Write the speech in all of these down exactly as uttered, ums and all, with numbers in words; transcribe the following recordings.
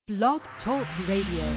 Blog Talk Radio.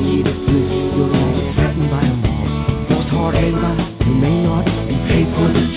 You may not be paid for the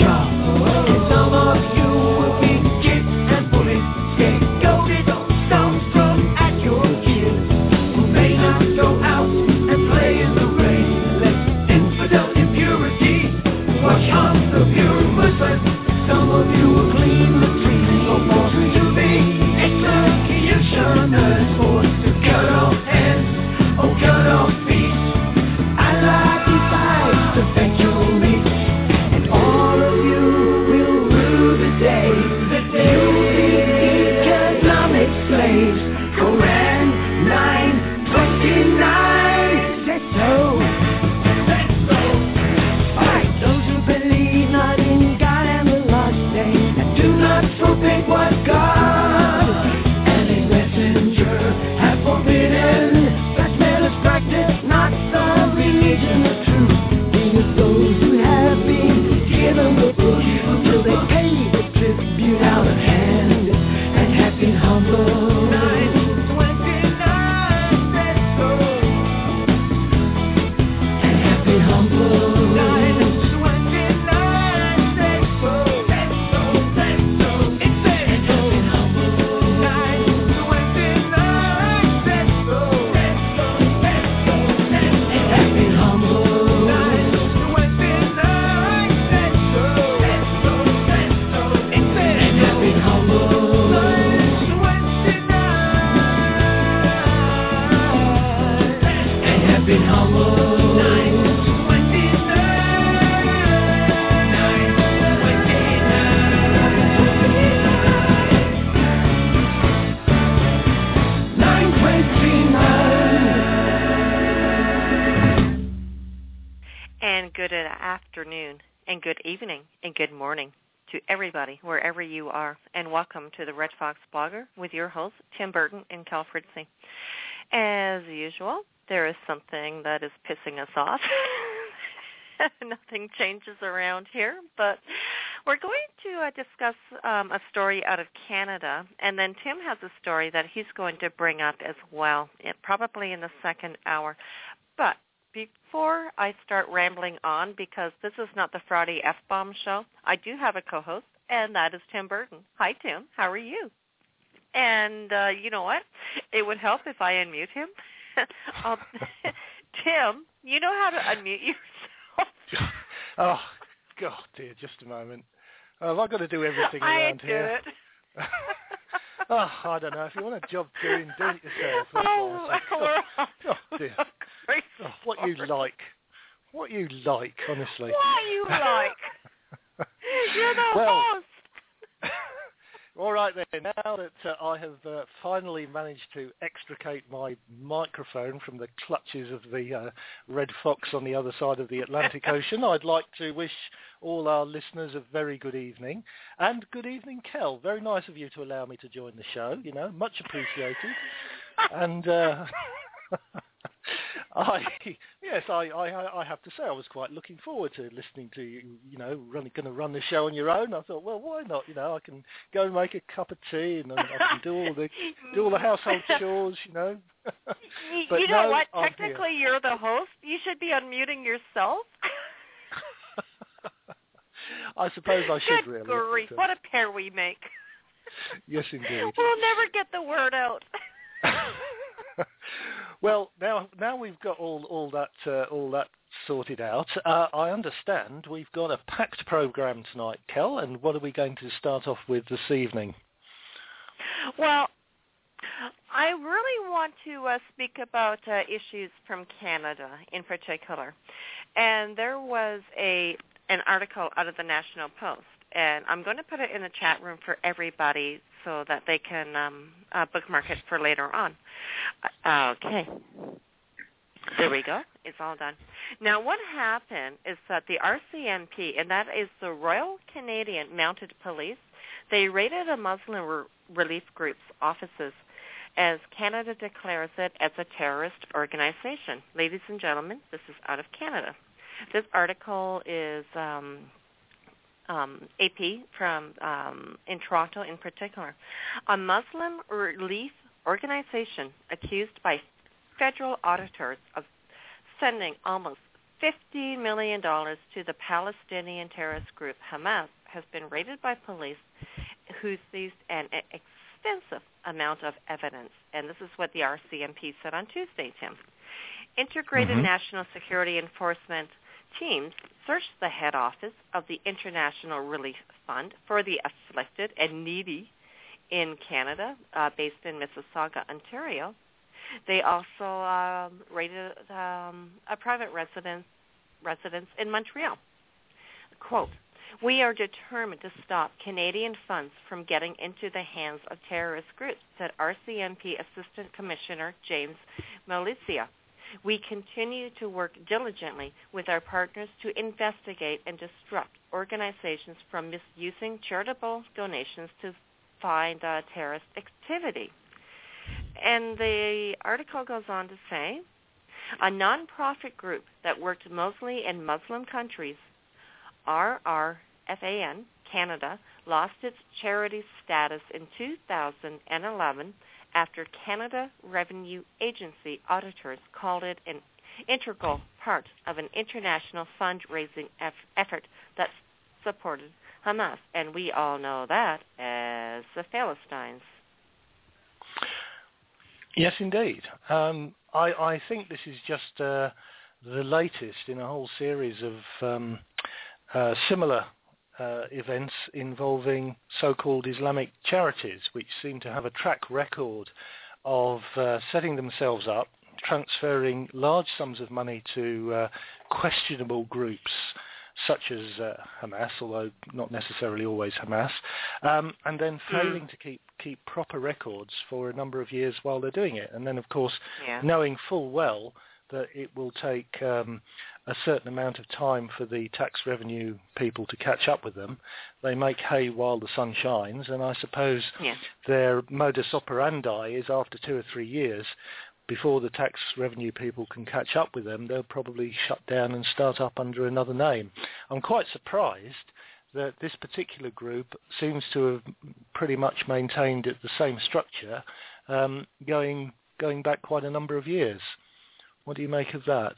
Good afternoon, and good evening, and good morning to everybody, wherever you are, and welcome to the Red Fox Blogger with your hosts, Tim Burton and Cal Fritzy. As usual, there is something that is pissing us off. Nothing changes around here, but we're going to uh, discuss um, a story out of Canada, and then Tim has a story that he's going to bring up as well, it, probably in the second hour. But before I start rambling on, because this is not the Friday F-Bomb show, I do have a co-host, and that is Tim Burton. Hi, Tim. How are you? And uh, you know what? It would help if I unmute him. um, Tim, you know how to unmute yourself? Oh, God, dear, just a moment. Uh, have I got to do everything around I here? I do it. Oh, I don't know. If you want a job doing, do it yourself. That's oh, right. well, oh, oh, dear. Oh, what you like. What you like, honestly. What you like. You're the well, host. All right then, now that uh, I have uh, finally managed to extricate my microphone from the clutches of the uh, Red Fox on the other side of the Atlantic Ocean, I'd like to wish all our listeners a very good evening. And good evening, Kel. Very nice of you to allow me to join the show, you know, much appreciated. and... Uh, I yes, I, I I have to say I was quite looking forward to listening to you. You know, running going to run the show on your own. I thought, well, why not? You know, I can go and make a cup of tea and I can do all the do all the household chores. You know. But you know no, what? I'm Technically, here. You're the host. You should be unmuting yourself. I suppose I should Good really. grief! What a pair we make. Yes, indeed. We'll never get the word out. Well, now now we've got all all that uh, all that sorted out. Uh, I understand we've got a packed program tonight, Kel. And what are we going to start off with this evening? Well, I really want to uh, speak about uh, issues from Canada in particular. And there was a an article out of the National Post, and I'm going to put it in the chat room for everybody so that they can um, uh, bookmark it for later on. Uh, okay. There we go. It's all done. Now, what happened is that the R C M P, and that is the Royal Canadian Mounted Police, they raided a Muslim re- relief group's offices as Canada declares it as a terrorist organization. Ladies and gentlemen, this is out of Canada. This article is... Um, Um, A P from um, in Toronto in particular. A Muslim relief organization accused by federal auditors of sending almost fifty million dollars to the Palestinian terrorist group Hamas has been raided by police who seized an extensive amount of evidence. And this is what the R C M P said on Tuesday, Tim. Integrated Mm-hmm. National Security Enforcement teams searched the head office of the International Relief Fund for the Afflicted and Needy in Canada, uh, based in Mississauga, Ontario. They also um, raided um, a private residence, residence in Montreal. Quote, "We are determined to stop Canadian funds from getting into the hands of terrorist groups," said R C M P Assistant Commissioner James Malizia. "We continue to work diligently with our partners to investigate and disrupt organizations from misusing charitable donations to find uh, terrorist activity." And the article goes on to say, a nonprofit group that worked mostly in Muslim countries, R R F A N Canada, lost its charity status in two thousand eleven after Canada Revenue Agency auditors called it an integral part of an international fundraising eff- effort that supported Hamas. And we all know that as the Philistines. Yes, indeed. Um, I, I think this is just uh, the latest in a whole series of um, uh, similar uh, events involving so-called Islamic charities, which seem to have a track record of uh, setting themselves up, transferring large sums of money to uh, questionable groups such as uh, Hamas, although not necessarily always Hamas, um, and then failing mm. to keep keep proper records for a number of years while they're doing it. And then, of course, yeah. knowing full well that it will take um, a certain amount of time for the tax revenue people to catch up with them, they make hay while the sun shines, and I suppose yeah. their modus operandi is after two or three years, before the tax revenue people can catch up with them, they'll probably shut down and start up under another name. I'm quite surprised that this particular group seems to have pretty much maintained the same structure um, going going back quite a number of years. What do you make of that?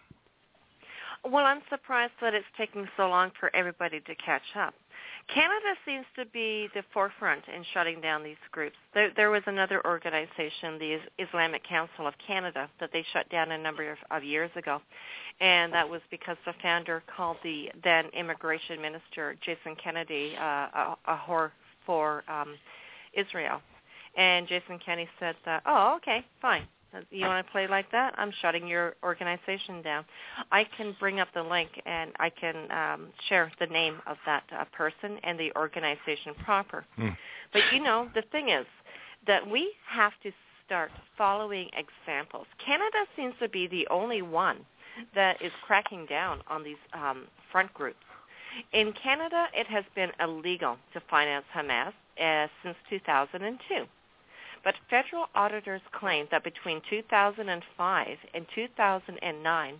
Well, I'm surprised that it's taking so long for everybody to catch up. Canada seems to be the forefront in shutting down these groups. There, there was another organization, the Islamic Council of Canada, that they shut down a number of, of years ago, and that was because the founder called the then immigration minister, Jason Kennedy, uh, a, a whore for um, Israel. And Jason Kennedy said, that, oh, okay, fine. You want to play like that? I'm shutting your organization down. I can bring up the link and I can um, share the name of that uh, person and the organization proper. Mm. But, you know, the thing is that we have to start following examples. Canada seems to be the only one that is cracking down on these um, front groups. In Canada, it has been illegal to finance Hamas uh, since two thousand two. But federal auditors claim that between two thousand five and two thousand nine,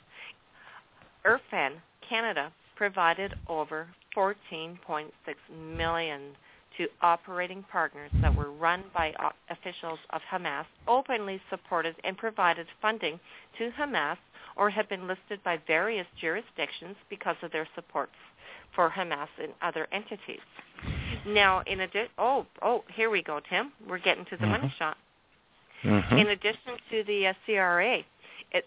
IRFAN Canada provided over fourteen point six million dollars to operating partners that were run by officials of Hamas, openly supported and provided funding to Hamas, or have been listed by various jurisdictions because of their support for Hamas and other entities. Now, in addition, oh, oh, here we go, Tim. We're getting to the mm-hmm. money shot. Mm-hmm. In addition to the uh, C R A, it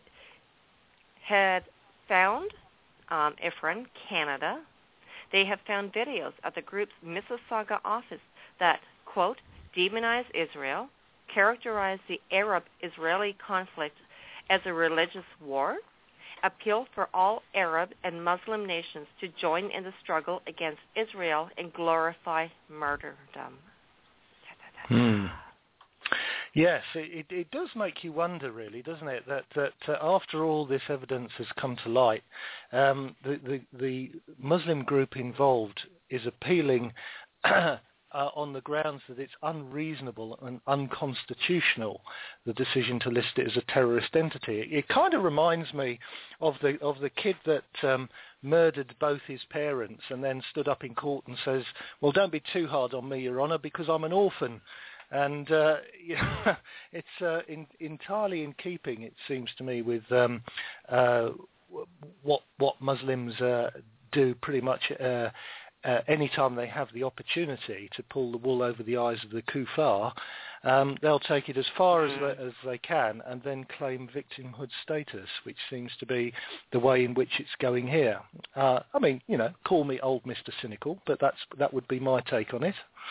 had found um, IRFAN Canada. They have found videos of the group's Mississauga office that, quote, demonize Israel, characterize the Arab-Israeli conflict as a religious war, appeal for all Arab and Muslim nations to join in the struggle against Israel and glorify martyrdom. Hmm. Yes, it, it does make you wonder, really, doesn't it, that, that uh, after all this evidence has come to light, um, the, the, the Muslim group involved is appealing uh, on the grounds that it's unreasonable and unconstitutional, the decision to list it as a terrorist entity. It, it kind of reminds me of the of the kid that um, murdered both his parents and then stood up in court and says, well, don't be too hard on me, Your Honour, because I'm an orphan. And uh, yeah, it's uh, in, entirely in keeping, it seems to me, with um, uh, what what Muslims uh, do pretty much uh, uh, any time they have the opportunity to pull the wool over the eyes of the kuffar. Um, they'll take it as far as they, as they can and then claim victimhood status, which seems to be the way in which it's going here. Uh, I mean, you know, call me old Mister Cynical, but that's that would be my take on it.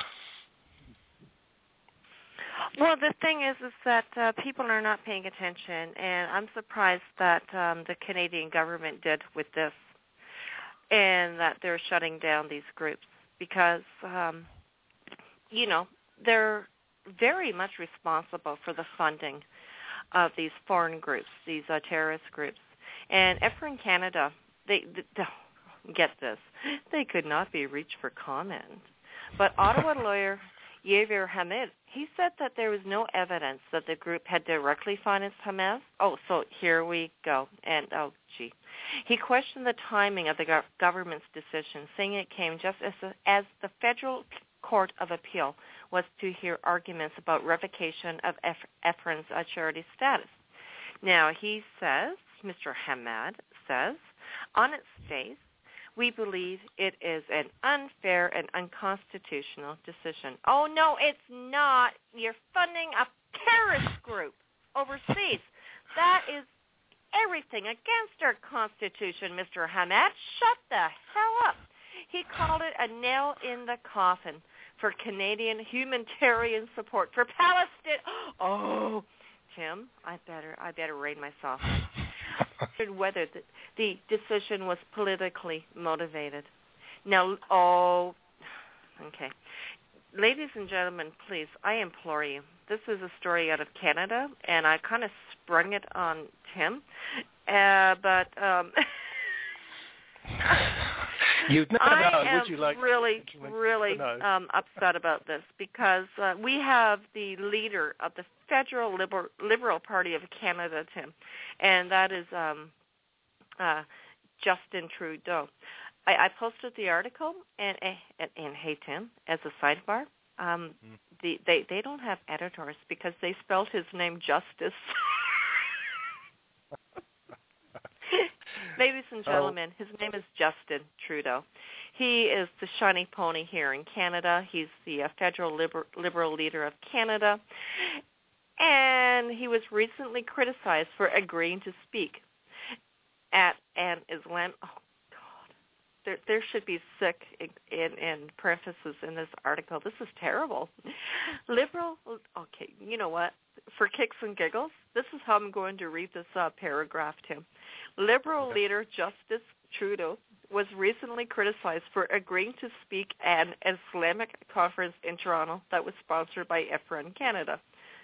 Well, the thing is, is that uh, people are not paying attention, and I'm surprised that um, the Canadian government did with this, and that they're shutting down these groups because, um, you know, they're very much responsible for the funding of these foreign groups, these uh, terrorist groups. And IRFAN Canada, they, they get this, they could not be reached for comment. But Ottawa lawyer Yair Hamid, he said that there was no evidence that the group had directly financed Hamas. Oh, so here we go. And, oh, gee. He questioned the timing of the go- government's decision, saying it came just as, a, as the Federal Court of Appeal was to hear arguments about revocation of IRFAN's uh, charity status. Now, he says, Mister Hamad says, on its face, we believe it is an unfair and unconstitutional decision. Oh, no, it's not. You're funding a terrorist group overseas. That is everything against our Constitution, Mister Hamad. Shut the hell up. He called it a nail in the coffin for Canadian humanitarian support for Palestine. Oh, Tim. I better I better rein myself in. Whether the, the decision was politically motivated. Now, oh, okay. Ladies and gentlemen, please, I implore you. This is a story out of Canada, and I kind of sprung it on Tim. Uh, but um, You'd never I know, am would you? Like, really, really no. um, upset about this because uh, we have the leader of the Federal Liberal, Liberal Party of Canada, Tim, and that is um, uh, Justin Trudeau. I, I posted the article, and, and, and hey, Tim, as a sidebar, um, mm. the, they, they don't have editors because they spelled his name Justice. Ladies and gentlemen, oh. his name is Justin Trudeau. He is the shiny pony here in Canada. He's the uh, federal liber- liberal leader of Canada, and he was recently criticized for agreeing to speak at an Islam... Oh, There, there should be sick in, in parentheses in this article. This is terrible. Liberal, okay, you know what? For kicks and giggles, this is how I'm going to read this uh, paragraph, Tim. Liberal okay. leader Justice Trudeau was recently criticized for agreeing to speak at an Islamic conference in Toronto that was sponsored by IFREN Canada.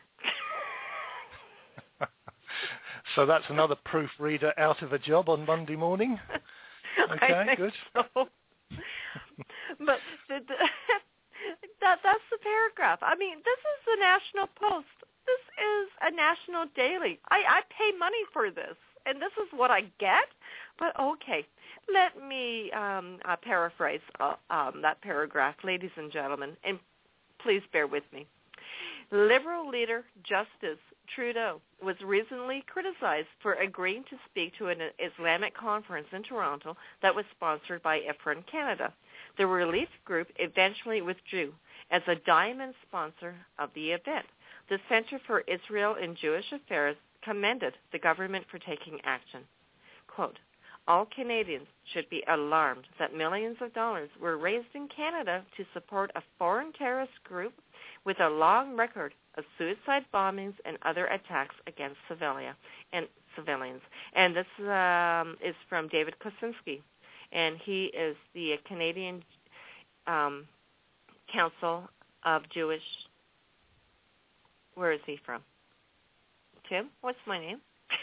So that's another proofreader out of a job on Monday morning? Okay, I think good. So. But the, the, that that's the paragraph. I mean, this is the National Post. This is a national daily. I, I pay money for this, and this is what I get. But okay, let me um, uh, paraphrase uh, um, that paragraph, ladies and gentlemen, and please bear with me. Liberal leader Justice Trudeau was recently criticized for agreeing to speak to an Islamic conference in Toronto that was sponsored by IFREN Canada. The relief group eventually withdrew as a diamond sponsor of the event. The Center for Israel and Jewish Affairs commended the government for taking action. Quote, all Canadians should be alarmed that millions of dollars were raised in Canada to support a foreign terrorist group with a long record of suicide bombings and other attacks against civilian and civilians. And this um, is from David Kosinski, and he is the Canadian um, Council of Jewish. Where is he from? Tim, what's my name?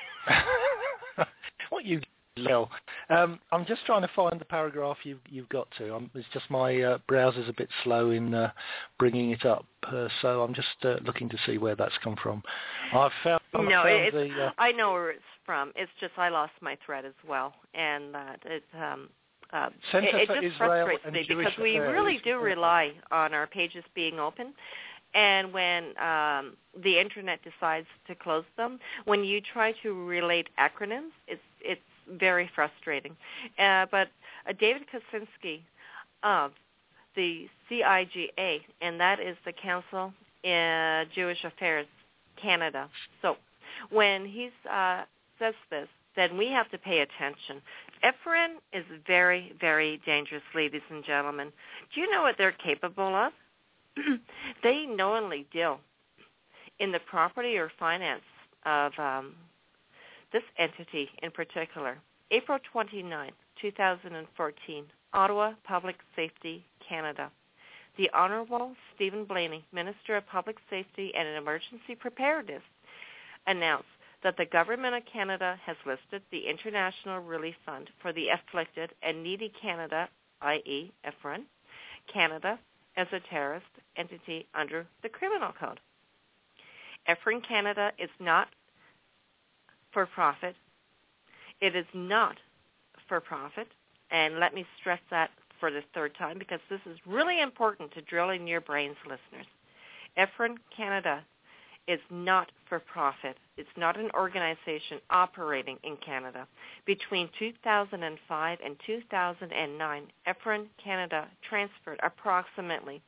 What you Lil. Um, I'm just trying to find the paragraph you've, you've got to. I'm, it's just my uh, browser's a bit slow in uh, bringing it up, uh, so I'm just uh, looking to see where that's come from. I've found, no, found it's, the... Uh, I know where it's from. It's just I lost my thread as well, and that it, um, uh, Center it, for it just Israel frustrates and me Jewish because we Affairs. really do rely on our pages being open. And when um, the internet decides to close them, when you try to relate acronyms, it's it's very frustrating. Uh, but uh, David Kosinski of the C I G A, and that is the Council in Jewish Affairs Canada. So when he uh, says this, then we have to pay attention. IFREN is very, very dangerous, ladies and gentlemen. Do you know what they're capable of? They knowingly deal in the property or finance of um, this entity in particular. April twenty-ninth, twenty fourteen, Ottawa Public Safety, Canada. The Honourable Stephen Blaney, Minister of Public Safety and Emergency Preparedness, announced that the Government of Canada has listed the International Relief Fund for the Afflicted and Needy Canada, that is. IFREN, Canada, as a terrorist entity under the Criminal Code. IFREN Canada is not for profit. It is not for profit, and let me stress that for the third time because this is really important to drill in your brains, listeners. IFREN Canada is not for profit. It's not an organization operating in Canada. Between two thousand five and two thousand nine, IFREN Canada transferred approximately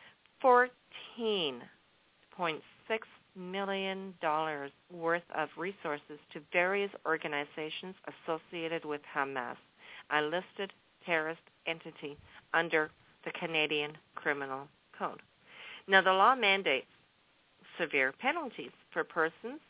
fourteen point six million dollars worth of resources to various organizations associated with Hamas, a listed terrorist entity under the Canadian Criminal Code. Now, the law mandates severe penalties for persons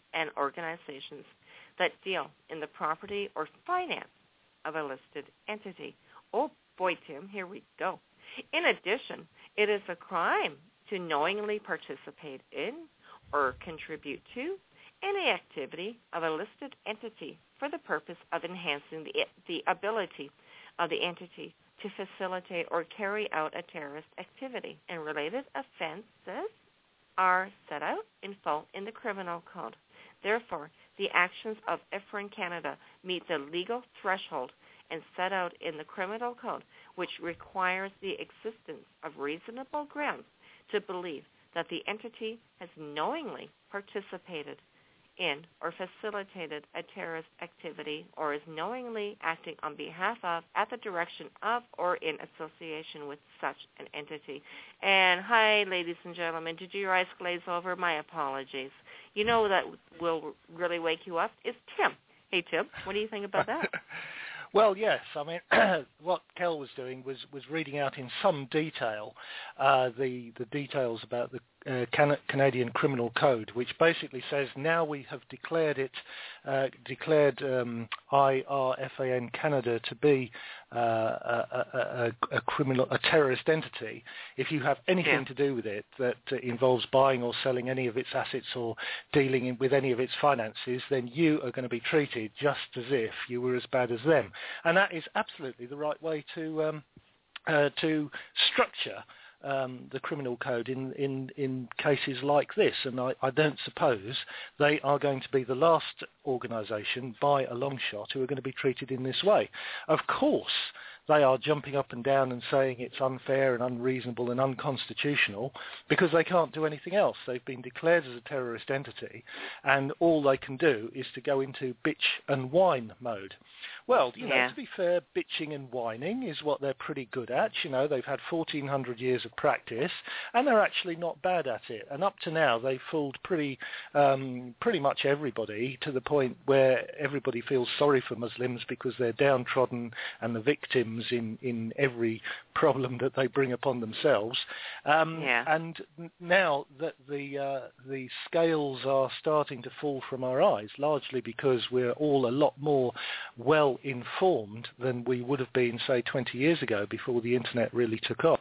and organizations that deal in the property or finance of a listed entity. Oh, boy, Tim, here we go. In addition, it is a crime to knowingly participate in or contribute to any activity of a listed entity for the purpose of enhancing the, the ability of the entity to facilitate or carry out a terrorist activity, and related offenses are set out in full in the Criminal Code. Therefore, the actions of I F R N Canada meet the legal threshold and set out in the Criminal Code, which requires the existence of reasonable grounds to believe that the entity has knowingly participated in or facilitated a terrorist activity or is knowingly acting on behalf of, at the direction of, or in association with such an entity. And hi, ladies and gentlemen, did your eyes glaze over? My apologies. You know that will really wake you up is Tim. Hey, Tim, what do you think about that? Well, yes. I mean, what Kel was doing was, was reading out in some detail uh, the the details about the uh, Can- Canadian Criminal Code, which basically says now we have declared it, uh, declared um, I R F A N Canada to be uh, a, a, a, a criminal, a terrorist entity. If you have anything yeah. to do with it that uh, involves buying or selling any of its assets or dealing in, with any of its finances, then you are going to be treated just as if you were as bad as them. And that is absolutely the right way to um, uh, to structure um, the criminal code in, in, in cases like this. And I, I don't suppose they are going to be the last organisation by a long shot who are going to be treated in this way. Of course, they are jumping up and down and saying it's unfair and unreasonable and unconstitutional because they can't do anything else. They've been declared as a terrorist entity, and all they can do is to go into bitch and whine mode. Well, you know, yeah. to be fair, bitching and whining is what they're pretty good at. You know, they've had fourteen hundred years of practice, and they're actually not bad at it. And up to now, they've fooled pretty, um, pretty much everybody to the point where everybody feels sorry for Muslims because they're downtrodden and the victims in, in every problem that they bring upon themselves. Um, yeah. And now that the uh, the scales are starting to fall from our eyes, largely because we're all a lot more well informed than we would have been, say, twenty years ago before the internet really took off.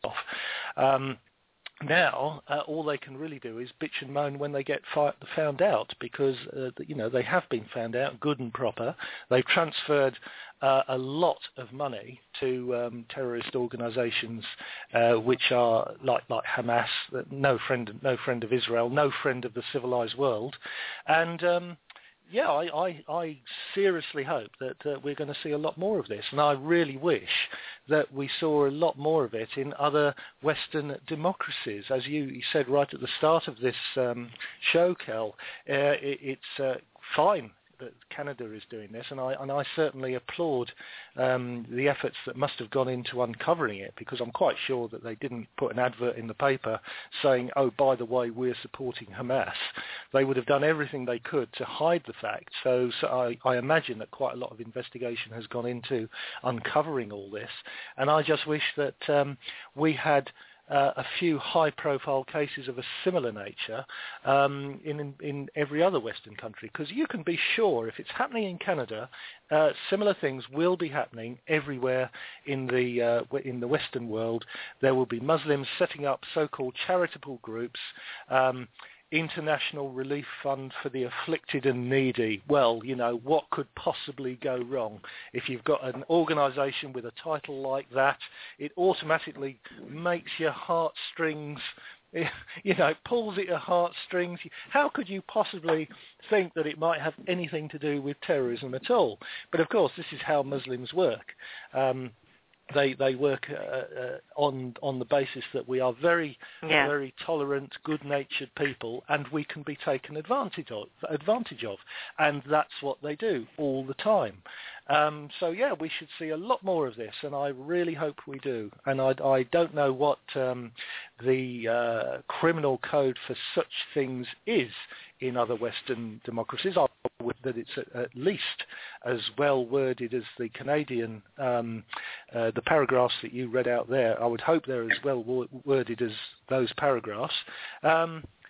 Um, Now, uh, all they can really do is bitch and moan when they get fi- found out, because uh, you know they have been found out good and proper. They've transferred uh, a lot of money to um, terrorist organisations, uh, which are like like Hamas, no friend, no friend of Israel, no friend of the civilized world, and. Um, Yeah, I, I, I seriously hope that uh, we're going to see a lot more of this, and I really wish that we saw a lot more of it in other Western democracies. As you, you said right at the start of this um, show, Kel, uh, it, it's uh, fine that Canada is doing this, and I and I certainly applaud um, the efforts that must have gone into uncovering it, because I'm quite sure that they didn't put an advert in the paper saying, oh, by the way, we're supporting Hamas. They would have done everything they could to hide the fact. So, so I, I imagine that quite a lot of investigation has gone into uncovering all this, and I just wish that um, we had Uh, a few high-profile cases of a similar nature um, in, in in every other Western country, because you can be sure if it's happening in Canada, uh, similar things will be happening everywhere in the uh, in the Western world. There will be Muslims setting up so-called charitable groups. Um, International Relief Fund for the Afflicted and Needy. Well, you know, what could possibly go wrong? If you've got an organisation with a title like that, it automatically makes your heartstrings, you know, pulls at your heartstrings. How could you possibly think that it might have anything to do with terrorism at all? But of course, this is how Muslims work. Um, They they work uh, uh, on on the basis that we are very yeah. very tolerant, good-natured people, and we can be taken advantage of advantage of, and that's what they do all the time. Um, so yeah, we should see a lot more of this, and I really hope we do. And I I don't know what um, the uh, criminal code for such things is in other Western democracies. I would that it's at, at least as well worded as the Canadian, um, uh, the paragraphs that you read out there. I would hope they're as well worded as those paragraphs. Um,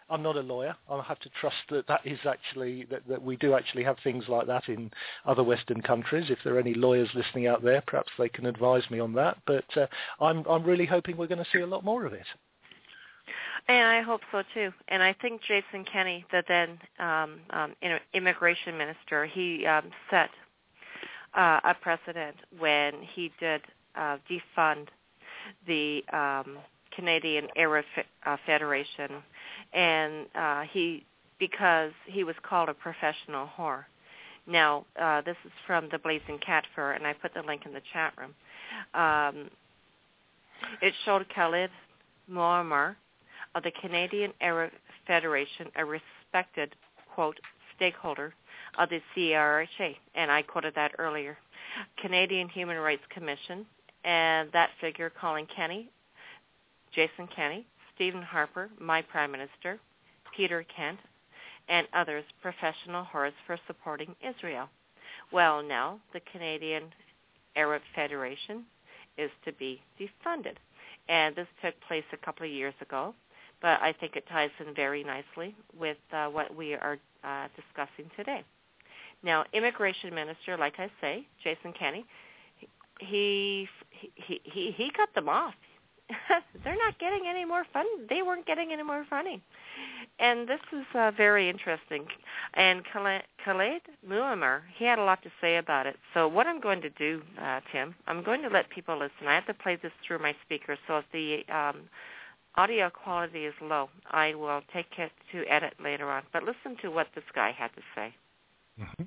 I'm not a lawyer. I'll have to trust that that is actually, that, that we do actually have things like that in other Western countries. If there are any lawyers listening out there, perhaps they can advise me on that. But uh, I'm, I'm really hoping we're going to see a lot more of it. And I hope so, too. And I think Jason Kenney, the then um, um, immigration minister, he um, set uh, a precedent when he did uh, defund the um, Canadian Arab uh, Federation, and uh, he because he was called a professional whore. Now, uh, this is from the Blazing Cat Fur, and I put the link in the chat room. Um, it showed Khalid Muammar of the Canadian Arab Federation, a respected, quote, stakeholder of the C R H A, and I quoted that earlier, Canadian Human Rights Commission, and that figure calling Kenney, Jason Kenney, Stephen Harper, my Prime Minister, Peter Kent, and others professional whores for supporting Israel. Well, now the Canadian Arab Federation is to be defunded, and this took place a couple of years ago. But I think it ties in very nicely with uh, what we are uh, discussing today. Now, Immigration Minister, like I say, Jason Kenney, he he he, he cut them off. They're not getting any more fun. They weren't getting any more funding. And this is uh, very interesting. And Khalid Muammar, he had a lot to say about it. So what I'm going to do, uh, Tim, I'm going to let people listen. I have to play this through my speaker, so if the um, audio quality is low, I will take it to edit later on. But listen to what this guy had to say. Mm-hmm.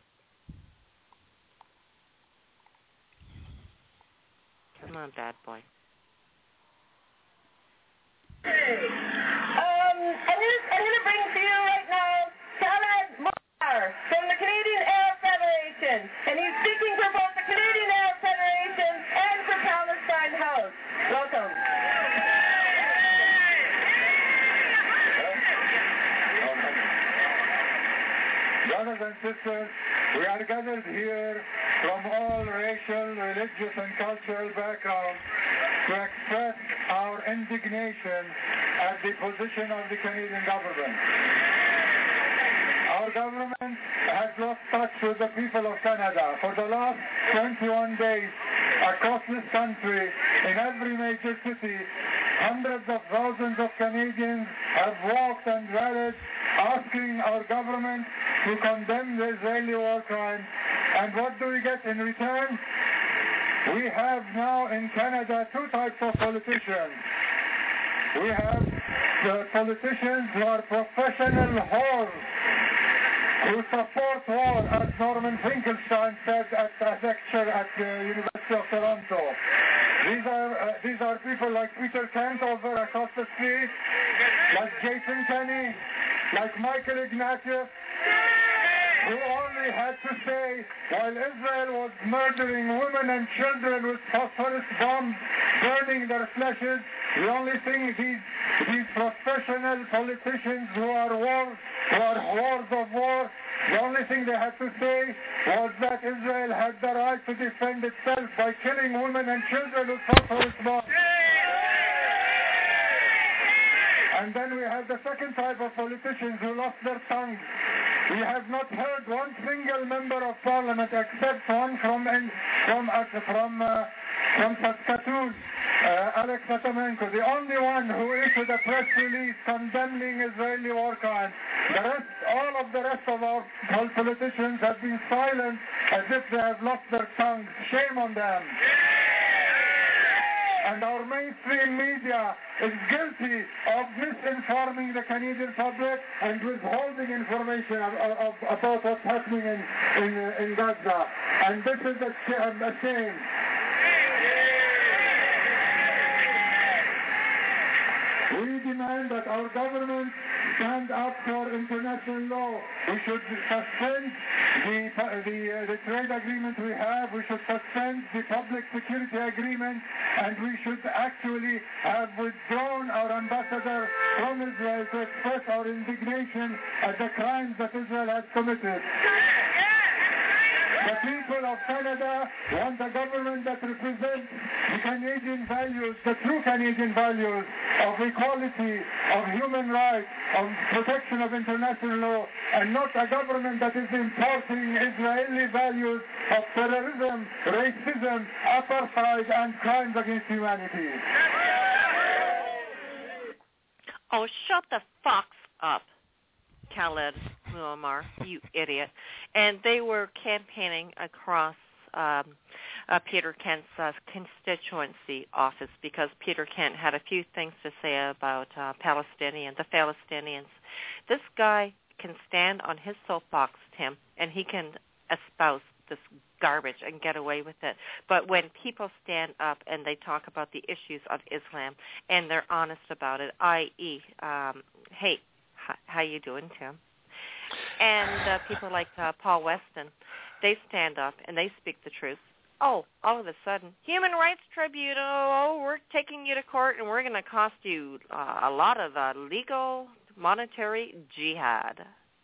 Come on, bad boy. Okay. Um, I'm going I'm to bring to you right now Khalid Muammar from the Canadian Arab Federation. And he's speaking for both the Canadian Arab Federation and for Palestine House. Welcome. Brothers and sisters, we are gathered here from all racial, religious, and cultural backgrounds to express our indignation at the position of the Canadian government. Our government has lost touch with the people of Canada. For the last twenty-one days, across this country, in every major city, hundreds of thousands of Canadians have walked and rallied asking our government to condemn the Israeli war crimes. And what do we get in return? We have now in Canada two types of politicians. We have the politicians who are professional whores, who support war, as Norman Finkelstein said at a lecture at the University of Toronto. These are uh, these are people like Peter Kent over across the street, like Jason Kenney, like Michael Ignatieff, who only had to say, while Israel was murdering women and children with phosphorus bombs, burning their fleshes, the only thing these these professional politicians who are war, who are whores of war, the only thing they had to say was that Israel had the right to defend itself by killing women and children with phosphorus bombs. And then we have the second type of politicians who lost their tongues. We have not heard one single member of parliament except one from from uh, from uh, from Saskatoon, uh, Alex Atamenko, the only one who issued a press release condemning Israeli war crimes. The rest, all of the rest of our politicians have been silent as if they have lost their tongues. Shame on them. And our mainstream media is guilty of misinforming the Canadian public and withholding information of, of, about what's happening in, in, in Gaza. And this is a, sh- a shame. We demand that our government stand up for international law. We should suspend the, the, uh, the trade agreement we have. We should suspend the public security agreement. And we should actually have withdrawn our ambassador from Israel to express our indignation at the crimes that Israel has committed. The people of Canada want a government that represents the Canadian values, the true Canadian values of equality, of human rights, of protection of international law, and not a government that is importing Israeli values of terrorism, racism, apartheid, and crimes against humanity. Oh, shut the fox up, Khaled Muammar, you idiot. And they were campaigning across um, uh, Peter Kent's uh, constituency office because Peter Kent had a few things to say about uh, Palestinians, the Palestinians. This guy can stand on his soapbox, Tim, and he can espouse this garbage and get away with it. But when people stand up and they talk about the issues of Islam and they're honest about it, that is, um, hey, h- how you doing, Tim? And uh, people like uh, Paul Weston, they stand up and they speak the truth. Oh, all of a sudden, Human Rights Tribunal, oh, we're taking you to court and we're going to cost you uh, a lot of uh, legal, monetary jihad.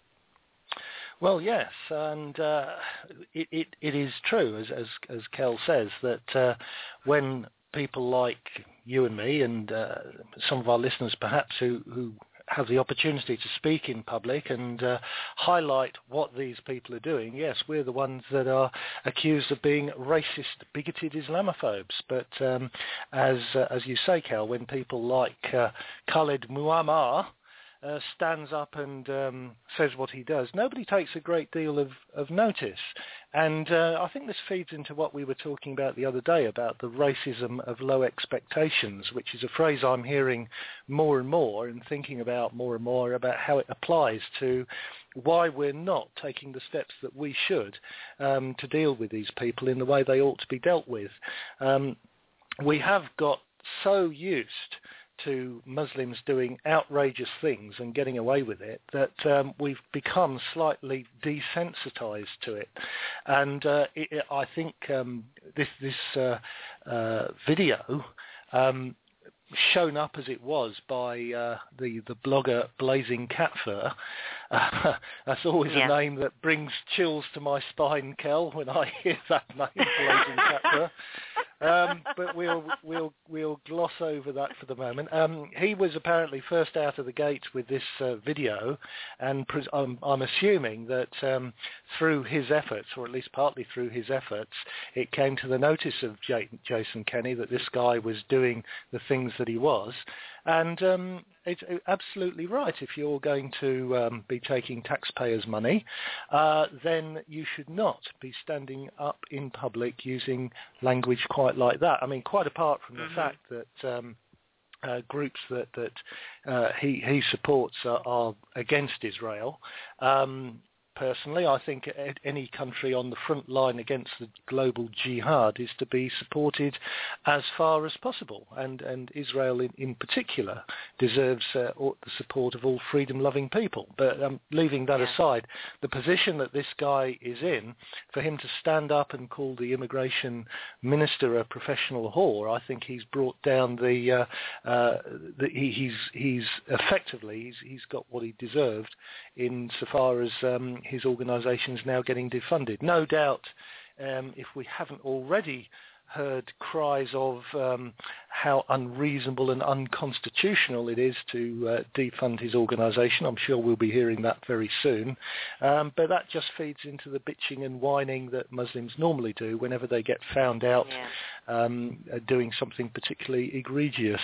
Well, yes, and uh, it, it, it is true, as as, as Kel says, that uh, when people like you and me and uh, some of our listeners perhaps who, who have the opportunity to speak in public and uh, highlight what these people are doing, yes, we're the ones that are accused of being racist, bigoted Islamophobes. But um, as uh, as you say, Kel, when people like uh, Khaled Muammar Uh, stands up and um, says what he does, nobody takes a great deal of, of notice. And uh, I think this feeds into what we were talking about the other day about the racism of low expectations, which is a phrase I'm hearing more and more and thinking about more and more about how it applies to why we're not taking the steps that we should um, to deal with these people in the way they ought to be dealt with. Um, we have got so used to Muslims doing outrageous things and getting away with it that um, we've become slightly desensitized to it. And uh, it, it, I think um, this, this uh, uh, video, um, shown up as it was by uh, the, the blogger Blazing Cat Fur, uh, that's always yeah. a name that brings chills to my spine, Kel, when I hear that name, Blazing Cat Fur. Um, but we'll we'll we'll gloss over that for the moment. Um, he was apparently first out of the gate with this uh, video, and pres- I'm, I'm assuming that um, through his efforts, or at least partly through his efforts, it came to the notice of J- Jason Kenney that this guy was doing the things that he was. And um, it's absolutely right. If you're going to um, be taking taxpayers' money, uh, then you should not be standing up in public using language quite like that. I mean, quite apart from mm-hmm. the fact that um, uh, groups that, that uh, he, he supports are, are against Israel, um, personally, I think any country on the front line against the global jihad is to be supported as far as possible, and, and Israel in, in particular deserves uh, the support of all freedom-loving people. But um, leaving that yeah. aside, the position that this guy is in, for him to stand up and call the immigration minister a professional whore, I think he's brought down the, uh, uh, the he, he's he's effectively he's he's got what he deserved insofar as um, his organisation is now getting defunded. No doubt, um, if we haven't already heard cries of um, how unreasonable and unconstitutional it is to uh, defund his organisation, I'm sure we'll be hearing that very soon. Um, but that just feeds into the bitching and whining that Muslims normally do whenever they get found out yeah. um, doing something particularly egregious.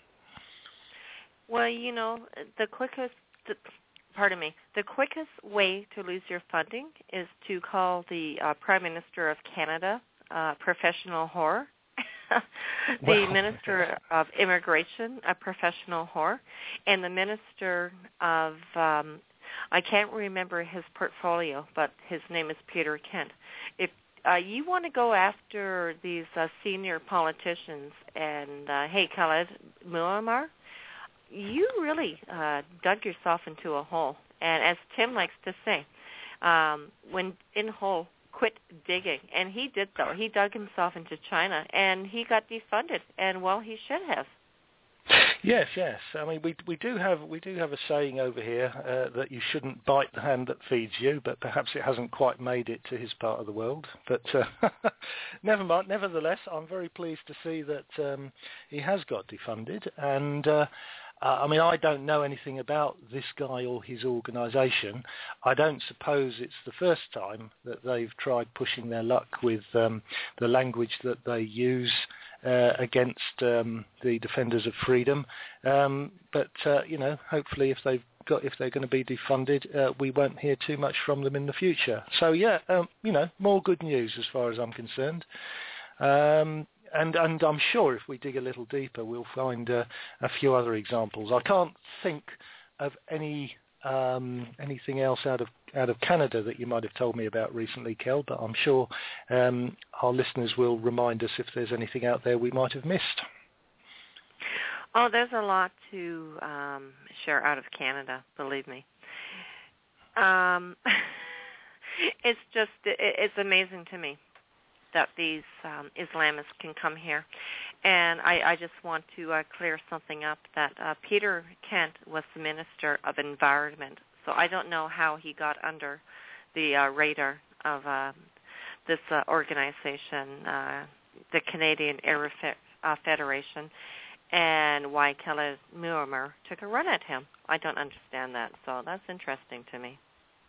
Well, you know, the quickest... The- Pardon me. The quickest way to lose your funding is to call the uh, Prime Minister of Canada uh, professional whore, the well, Minister of Immigration a professional whore, and the Minister of, um, I can't remember his portfolio, but his name is Peter Kent. If uh, you want to go after these uh, senior politicians and, uh, hey, Khaled Muammar, you really uh, dug yourself into a hole. And as Tim likes to say, um, when in hole, quit digging. And he did, though. He dug himself into China, and he got defunded. And, well, he should have. Yes, yes. I mean, we we do have we do have a saying over here uh, that you shouldn't bite the hand that feeds you, but perhaps it hasn't quite made it to his part of the world. But uh, never mind. Nevertheless, I'm very pleased to see that um, he has got defunded, and uh, uh, I mean, I don't know anything about this guy or his organisation. I don't suppose it's the first time that they've tried pushing their luck with um, the language that they use Uh, against um, the defenders of freedom, um, but uh, you know, hopefully, if they've got, if they're going to be defunded, uh, we won't hear too much from them in the future. So yeah, um, you know, more good news as far as I'm concerned. Um, and and I'm sure if we dig a little deeper, we'll find uh, a few other examples. I can't think of any um, anything else out of out of Canada that you might have told me about recently, Kel, but I'm sure um, our listeners will remind us if there's anything out there we might have missed. Oh, there's a lot to um, share out of Canada, believe me. Um, it's just, it, it's amazing to me that these um, Islamists can come here. And I, I just want to uh, clear something up, that uh, Peter Kent was the Minister of Environment. So I don't know how he got under the uh, radar of uh, this uh, organization, uh, the Canadian Air Fe- uh, Federation, and why Khaled Muammar took a run at him. I don't understand that, so that's interesting to me.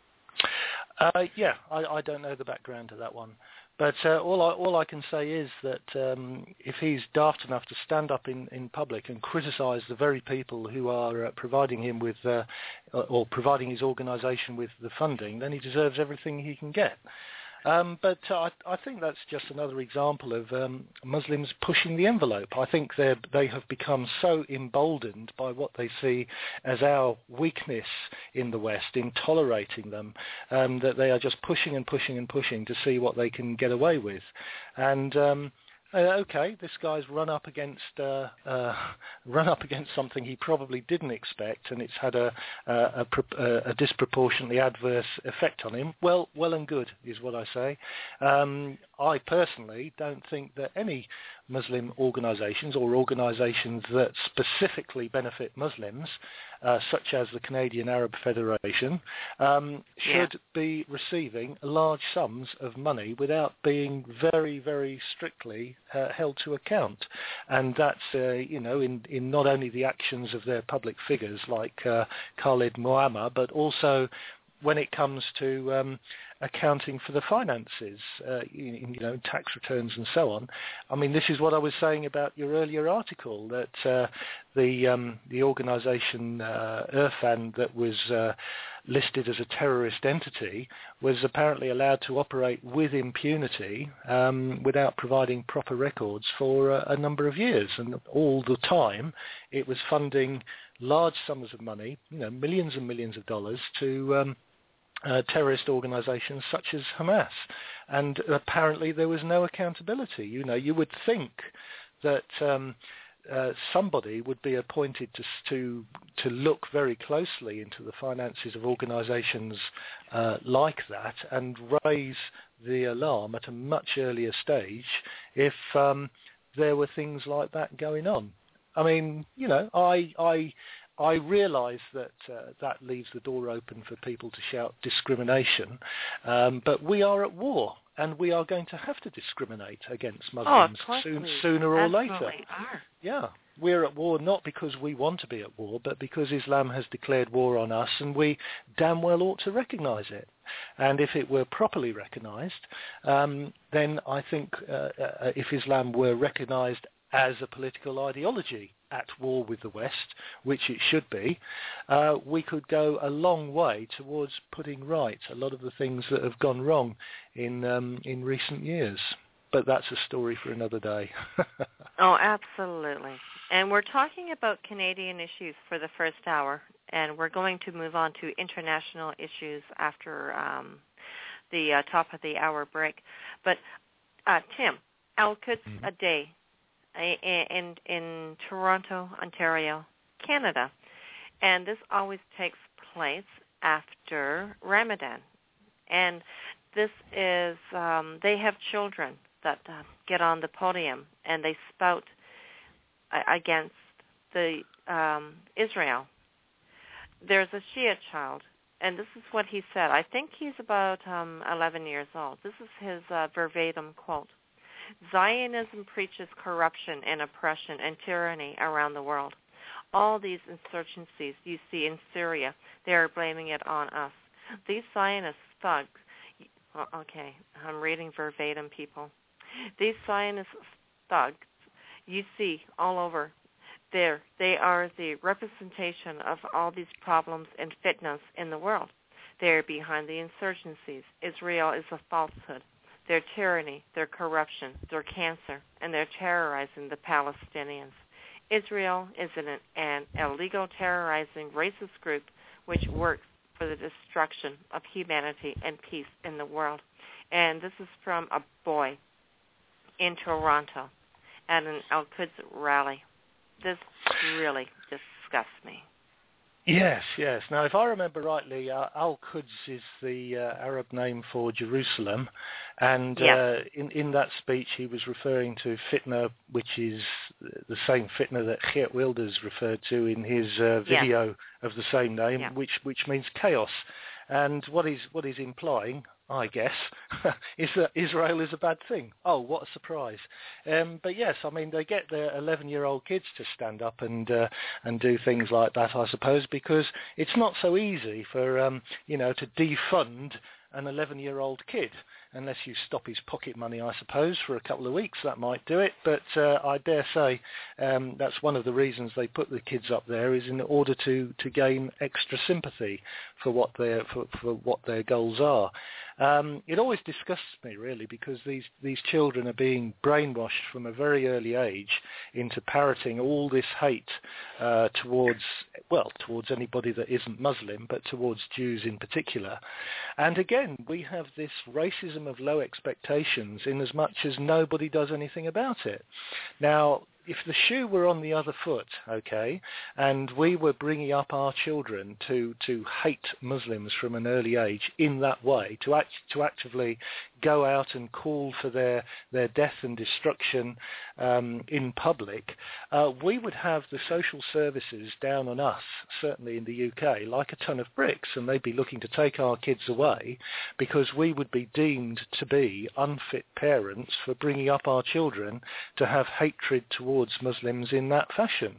Uh, yeah, I, I don't know the background to that one. But uh, all, I, all I can say is that um, if he's daft enough to stand up in, in public and criticise the very people who are uh, providing him with, uh, or providing his organisation with the funding, then he deserves everything he can get. Um, but uh, I, I think that's just another example of um, Muslims pushing the envelope. I think they they have become so emboldened by what they see as our weakness in the West, in tolerating them, um, that they are just pushing and pushing and pushing to see what they can get away with. And um, Uh, okay, this guy's run up against uh, uh, run up against something he probably didn't expect, and it's had a, a, a, a disproportionately adverse effect on him. Well, well and good is what I say. Um, I personally don't think that any Muslim organisations or organisations that specifically benefit Muslims, uh, such as the Canadian Arab Federation, um, should yeah. be receiving large sums of money without being very, very strictly uh, held to account. And that's, uh, you know, in, in not only the actions of their public figures like uh, Khaled Muammar, but also when it comes to um, accounting for the finances, uh, you, you know, tax returns and so on. I mean, this is what I was saying about your earlier article, that uh, the um, the organisation uh, Irfan that was uh, listed as a terrorist entity was apparently allowed to operate with impunity um, without providing proper records for a, a number of years. And all the time it was funding large sums of money, you know, millions and millions of dollars to um, Uh, terrorist organisations such as Hamas, and apparently there was no accountability. You know, you would think that um, uh, somebody would be appointed to to to look very closely into the finances of organisations uh, like that and raise the alarm at a much earlier stage if um, there were things like that going on. I mean, you know, I I. I realise that uh, that leaves the door open for people to shout discrimination, um, but we are at war, and we are going to have to discriminate against Muslims oh, soon, sooner or later. Are. Yeah, we're at war not because we want to be at war, but because Islam has declared war on us, and we damn well ought to recognise it. And if it were properly recognised, um, then I think uh, uh, if Islam were recognised as a political ideology at war with the West, which it should be, uh, we could go a long way towards putting right a lot of the things that have gone wrong in um, in recent years. But that's a story for another day. Oh, absolutely. And we're talking about Canadian issues for the first hour, and we're going to move on to international issues after um, the uh, top of the hour break. But uh, Tim, Al-Quds mm-hmm. a day. In, in Toronto, Ontario, Canada. And this always takes place after Ramadan. And this is, um, they have children that uh, get on the podium and they spout uh, against the um, Israel, there's a Shia child, and this is what he said. I think he's about um, eleven years old. This is his uh, verbatim quote. Zionism preaches corruption and oppression and tyranny around the world. All these insurgencies you see in Syria, they are blaming it on us. These Zionist thugs, okay, I'm reading verbatim, people. These Zionist thugs you see all over there, they are the representation of all these problems and fitnas in the world. They are behind the insurgencies. Israel is a falsehood. Their tyranny, their corruption, their cancer, and they're terrorizing the Palestinians. Israel is an, an illegal terrorizing racist group which works for the destruction of humanity and peace in the world. And this is from a boy in Toronto at an Al-Quds rally. This really disgusts me. Yes, yes. Now, if I remember rightly, uh, Al-Quds is the uh, Arab name for Jerusalem, and yeah. uh, in, in that speech he was referring to fitna, which is the same fitna that Geert Wilders referred to in his uh, video yeah. of the same name, yeah. which which means chaos. And what he's, what he's implying, I guess, is that Israel is a bad thing. Oh, what a surprise. Um, but yes, I mean, they get their eleven-year-old kids to stand up and uh, and do things like that, I suppose, because it's not so easy for, um, you know, to defund an eleven-year-old kid, unless you stop his pocket money, I suppose, for a couple of weeks. That might do it. But uh, I dare say um, that's one of the reasons they put the kids up there, is in order to, to gain extra sympathy for what their for, for what their goals are. Um, it always disgusts me, really, because these, these children are being brainwashed from a very early age into parroting all this hate uh, towards, well, towards anybody that isn't Muslim, but towards Jews in particular. And again, we have this racism of low expectations in as much as nobody does anything about it. Now, if the shoe were on the other foot, okay, and we were bringing up our children to, to hate Muslims from an early age in that way, to act, to actively go out and call for their, their death and destruction um, in public, uh, we would have the social services down on us, certainly in the U K, like a ton of bricks, and they'd be looking to take our kids away because we would be deemed to be unfit parents for bringing up our children to have hatred towards Muslims in that fashion.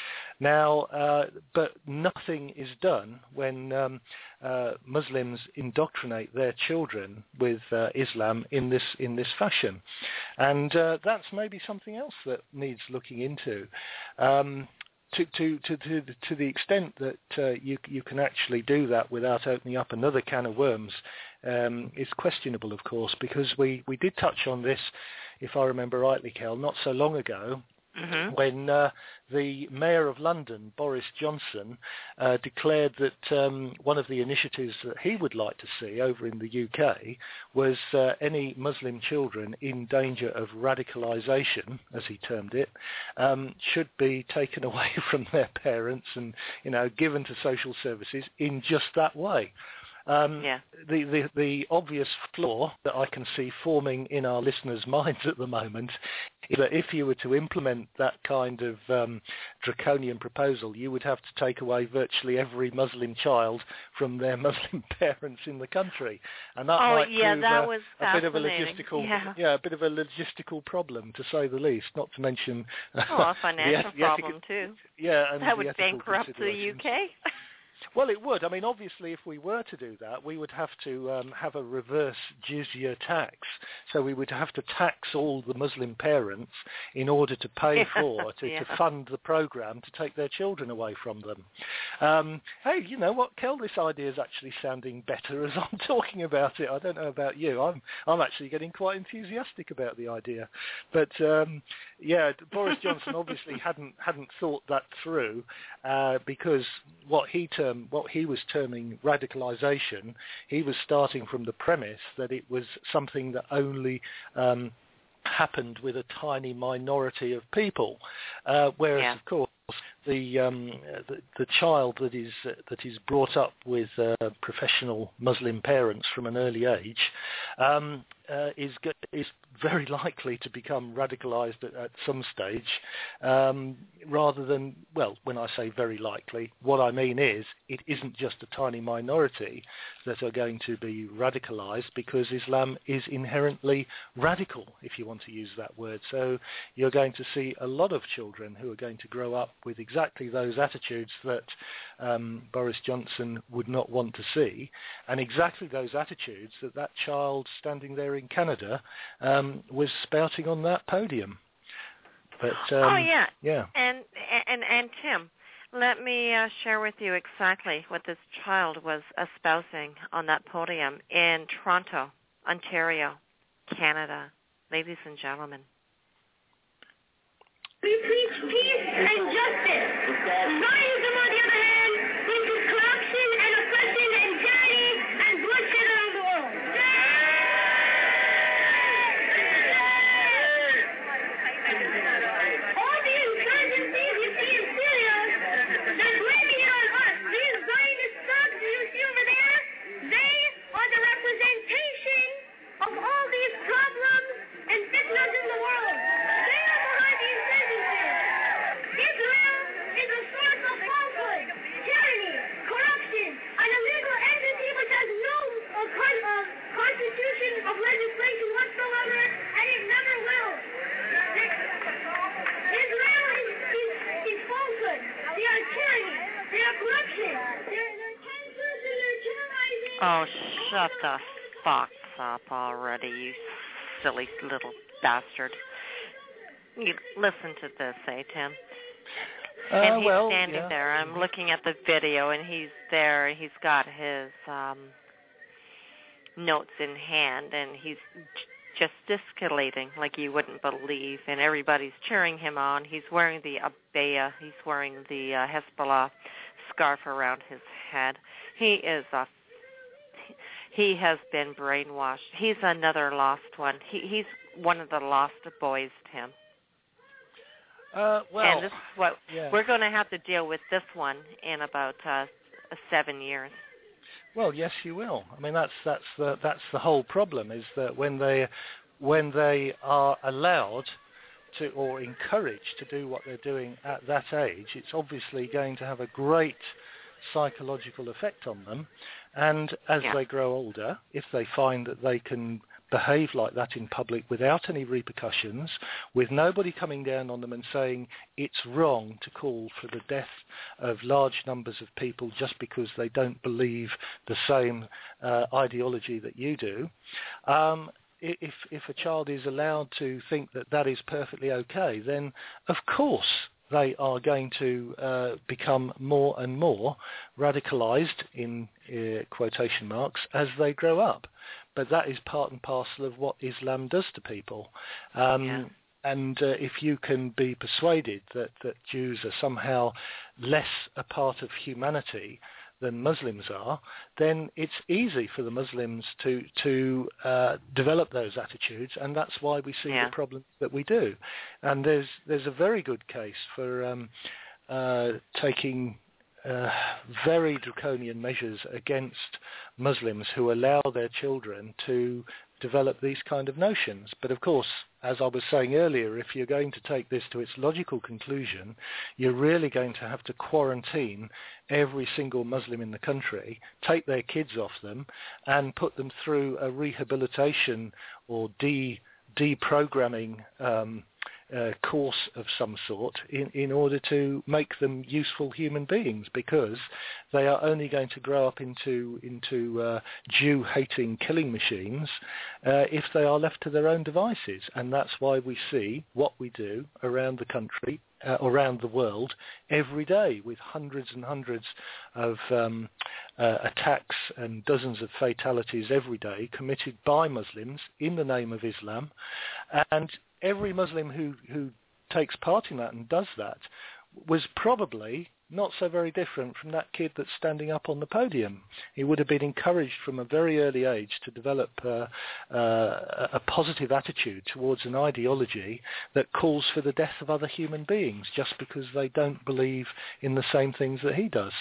Now, uh, but nothing is done when um, uh, Muslims indoctrinate their children with uh, Islam in this in this fashion, and uh, that's maybe something else that needs looking into. Um, To, to, to, to, to the extent that uh, you, you can actually do that without opening up another can of worms um, is questionable, of course, because we, we did touch on this, if I remember rightly, Kel, not so long ago, mm-hmm. when uh, the Mayor of London, Boris Johnson, uh, declared that um, one of the initiatives that he would like to see over in the U K was uh, any Muslim children in danger of radicalisation, as he termed it, um, should be taken away from their parents and, you know, given to social services in just that way. Um, yeah. the, the, the obvious flaw that I can see forming in our listeners' minds at the moment is that if you were to implement that kind of um, draconian proposal, you would have to take away virtually every Muslim child from their Muslim parents in the country, and that oh, might yeah, prove that a, was a bit of a logistical, yeah. yeah, a bit of a logistical problem, to say the least. Not to mention oh, a financial the, problem the ethical, too. Yeah, and that the would bankrupt the U K. Well, it would. I mean, obviously, if we were to do that, we would have to um, have a reverse jizya tax. So we would have to tax all the Muslim parents in order to pay for, to, yeah. to fund the program to take their children away from them. Um, hey, you know what, Kel? This idea is actually sounding better as I'm talking about it. I don't know about you. I'm I'm actually getting quite enthusiastic about the idea. But um, yeah, Boris Johnson obviously hadn't hadn't thought that through uh, because what he termed what he was terming radicalisation, he was starting from the premise that it was something that only um, happened with a tiny minority of people, uh, whereas yeah. of course the, um, the the child that is uh, that is brought up with uh, professional Muslim parents from an early age, um, uh, is is very likely to become radicalized at, at some stage, um, rather than, well, when I say very likely, what I mean is it isn't just a tiny minority that are going to be radicalized, because Islam is inherently radical, if you want to use that word. So you're going to see a lot of children who are going to grow up with exactly those attitudes that um, Boris Johnson would not want to see, and exactly those attitudes that that child standing there in Canada um, was spouting on that podium. But um, oh yeah, yeah, and and and Tim, let me uh, share with you exactly what this child was espousing on that podium in Toronto, Ontario, Canada. Ladies and gentlemen. We preach peace and justice. Zionism, on the other hand, preaches corruption and oppression and tyranny and bloodshed around the world. All the insurgencies you see in Syria, they're blaming it on us. These Zionist thugs you see over there, they are the representation of all these problems and fitnas in the world. They are behind the insurgencies. Israel is a source of falsehood, tyranny, corruption, an illegal entity which has no uh, con- uh, constitution of legislation whatsoever, and it never will. Israel is, is, is falsehood. They are tyranny. They are corruption. They're, they're cancerous and they're terrorizing. Oh, shut the fuck up already, you silly little bastard. You listen to this, eh, Tim? uh, and he's well, standing yeah. there. I'm looking at the video, and he's there. He's got his um, notes in hand, and he's j- gesticulating like you wouldn't believe, and everybody's cheering him on. He's wearing the abaya. He's wearing the uh, Hezbollah scarf around his head. He is a He has been brainwashed. He's another lost one. He, he's one of the lost boys, Tim. Uh, well, and this is what yeah. we're going to have to deal with this one in about uh, seven years. Well, yes, you will. I mean, that's that's the that's the whole problem, is that when they when they are allowed to or encouraged to do what they're doing at that age, it's obviously going to have a great psychological effect on them. And as yeah. they grow older, if they find that they can behave like that in public without any repercussions, with nobody coming down on them and saying it's wrong to call for the death of large numbers of people just because they don't believe the same uh, ideology that you do, um, if, if a child is allowed to think that that is perfectly okay, then of course they are going to uh, become more and more radicalized, in uh, quotation marks, as they grow up. But that is part and parcel of what Islam does to people. Um, yeah. And uh, if you can be persuaded that, that Jews are somehow less a part of humanity than Muslims are, then it's easy for the Muslims to to uh, develop those attitudes, and that's why we see yeah. the problems that we do. And there's there's a very good case for um, uh, taking uh, very draconian measures against Muslims who allow their children to develop these kind of notions. But of course, as I was saying earlier, if you're going to take this to its logical conclusion, you're really going to have to quarantine every single Muslim in the country, take their kids off them, and put them through a rehabilitation or de deprogramming um, uh, course of some sort in, in order to make them useful human beings, because they are only going to grow up into into uh, Jew-hating killing machines uh, if they are left to their own devices. And that's why we see what we do around the country, uh, around the world, every day, with hundreds and hundreds of um, uh, attacks and dozens of fatalities every day committed by Muslims in the name of Islam. And every Muslim who, who takes part in that and does that was probably not so very different from that kid that's standing up on the podium. He would have been encouraged from a very early age to develop uh, uh, a positive attitude towards an ideology that calls for the death of other human beings just because they don't believe in the same things that he does.